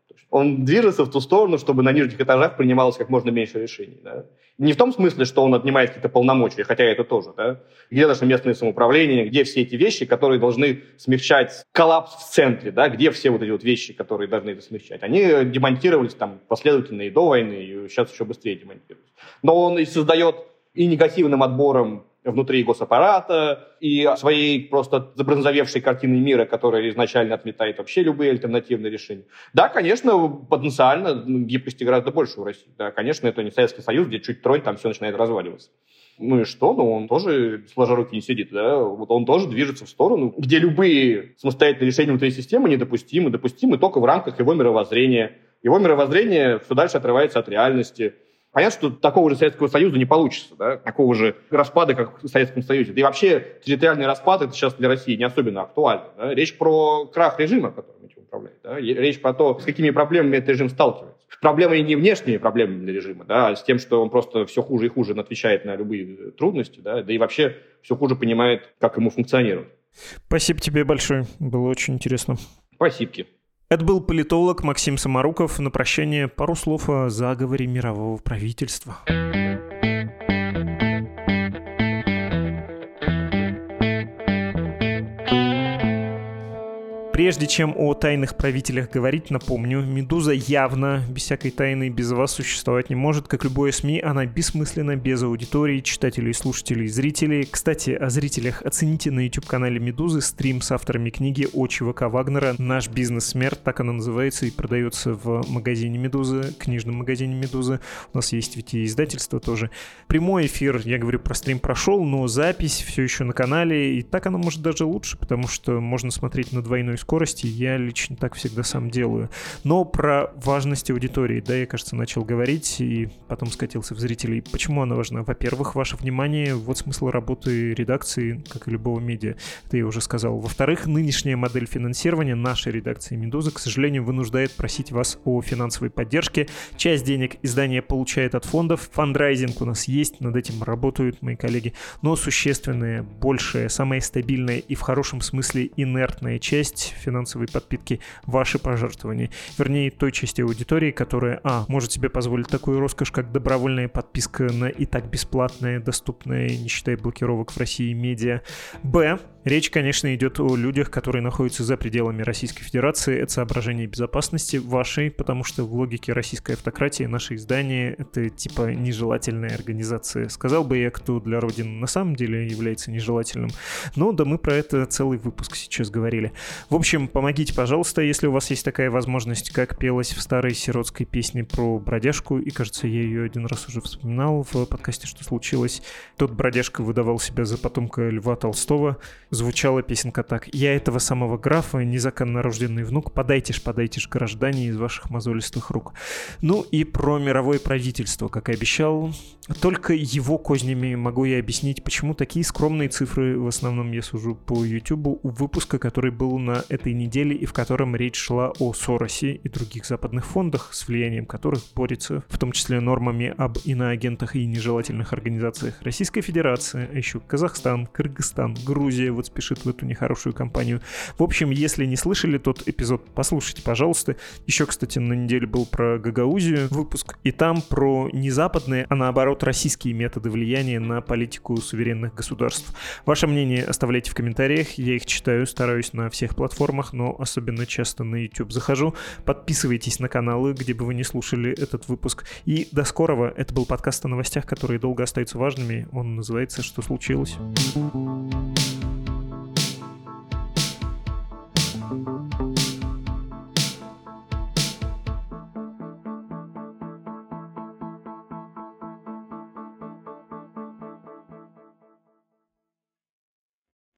Он движется в ту сторону, чтобы на нижних этажах принималось как можно меньше решений. Да? Не в том смысле, что он отнимает какие-то полномочия, хотя это тоже. Да? Где наше местное самоуправление, где все эти вещи, которые должны смягчать коллапс в центре, да? Где все вот эти вот вещи, которые должны это смягчать. Они демонтировались там последовательно и до войны, и сейчас еще быстрее демонтируются. Но он и создает и негативным отбором внутри госаппарата, и своей просто забронзовевшей картиной мира, которая изначально отметает вообще любые альтернативные решения. Да, конечно, потенциально гибкости гораздо больше у России. Да, конечно, это не Советский Союз, где чуть тронь, там все начинает разваливаться. Ну и что? Ну, он тоже сложа руки не сидит, да? Вот он тоже движется в сторону, где любые самостоятельные решения внутри системы недопустимы, допустимы только в рамках его мировоззрения. Его мировоззрение все дальше отрывается от реальности. Понятно, что такого же Советского Союза не получится, да? Такого же распада, как в Советском Союзе. Да и вообще территориальный распад, это сейчас для России не особенно актуально. Да? Речь про крах режима, которым этим управляет. Да? Речь про то, с какими проблемами этот режим сталкивается. Проблемы не внешними проблемами для режима, да, а с тем, что он просто все хуже и хуже отвечает на любые трудности, да, да и вообще все хуже понимает, как ему функционировать. Спасибо тебе большое, было очень интересно. Спасибо. Это был политолог Максим Самаруков. На прощание пару слов о заговоре мирового правительства. Прежде чем о тайных правителях говорить, напомню, «Медуза» явно без всякой тайны без вас существовать не может. Как любое СМИ, она бессмысленна без аудитории, читателей, слушателей, зрителей. Кстати, о зрителях. Оцените на YouTube-канале «Медузы» стрим с авторами книги о ЧВК Вагнера «Наш бизнес смерть», так она называется и продается в магазине «Медузы», книжном магазине «Медузы». У нас есть ведь и издательство тоже. Прямой эфир, я говорю, про стрим прошел, но запись все еще на канале, и так она может даже лучше, потому что можно смотреть на двойной скорости. скорости, я лично так всегда сам делаю. Но про важность аудитории, да, я, кажется, начал говорить и потом скатился в зрителей. Почему она важна? Во-первых, ваше внимание, вот смысл работы редакции, как и любого медиа, это я уже сказал. Во-вторых, нынешняя модель финансирования нашей редакции «Медузы», к сожалению, вынуждает просить вас о финансовой поддержке. Часть денег издание получает от фондов, фандрайзинг у нас есть, над этим работают мои коллеги, но существенная, большая, самая стабильная и в хорошем смысле инертная часть финансовой подпитки — ваши пожертвования. Вернее, той части аудитории, которая, а, может себе позволить такую роскошь, как добровольная подписка на и так бесплатное, доступное, не считая блокировок в России, медиа. Б, речь, конечно, идет о людях, которые находятся за пределами Российской Федерации. Это соображение безопасности вашей, потому что в логике российской автократии наше издание — это типа нежелательная организация. Сказал бы я, кто для Родины на самом деле является нежелательным. Но да, мы про это целый выпуск сейчас говорили. В общем, помогите, пожалуйста, если у вас есть такая возможность, как пелось в старой сиротской песне про бродяжку, и, кажется, я ее один раз уже вспоминал в подкасте «Что случилось?». Тот бродяжка выдавал себя за потомка Льва Толстого. Звучала песенка так: «Я этого самого графа, незаконно рожденный внук, подайте ж, подайте ж, граждане, из ваших мозолистых рук». Ну и про мировое правительство, как и обещал. Только его кознями могу я объяснить, почему такие скромные цифры, в основном я сужу по Ютубу, у выпуска, который был на этой неделе и в котором речь шла о Соросе и других западных фондах, с влиянием которых борется, в том числе нормами об иноагентах и нежелательных организациях, Российская Федерация, а еще Казахстан, Кыргызстан, Грузия вот спешит в эту нехорошую кампанию. В общем, если не слышали тот эпизод, послушайте, пожалуйста. Еще, кстати, на неделе был про Гагаузию выпуск, и там про не западные, а наоборот российские методы влияния на политику суверенных государств. Ваше мнение оставляйте в комментариях, я их читаю, стараюсь на всех платформах, но особенно часто на YouTube захожу. Подписывайтесь на каналы, где бы вы не слушали этот выпуск. И до скорого. Это был подкаст о новостях, которые долго остаются важными. Он называется «Что случилось?».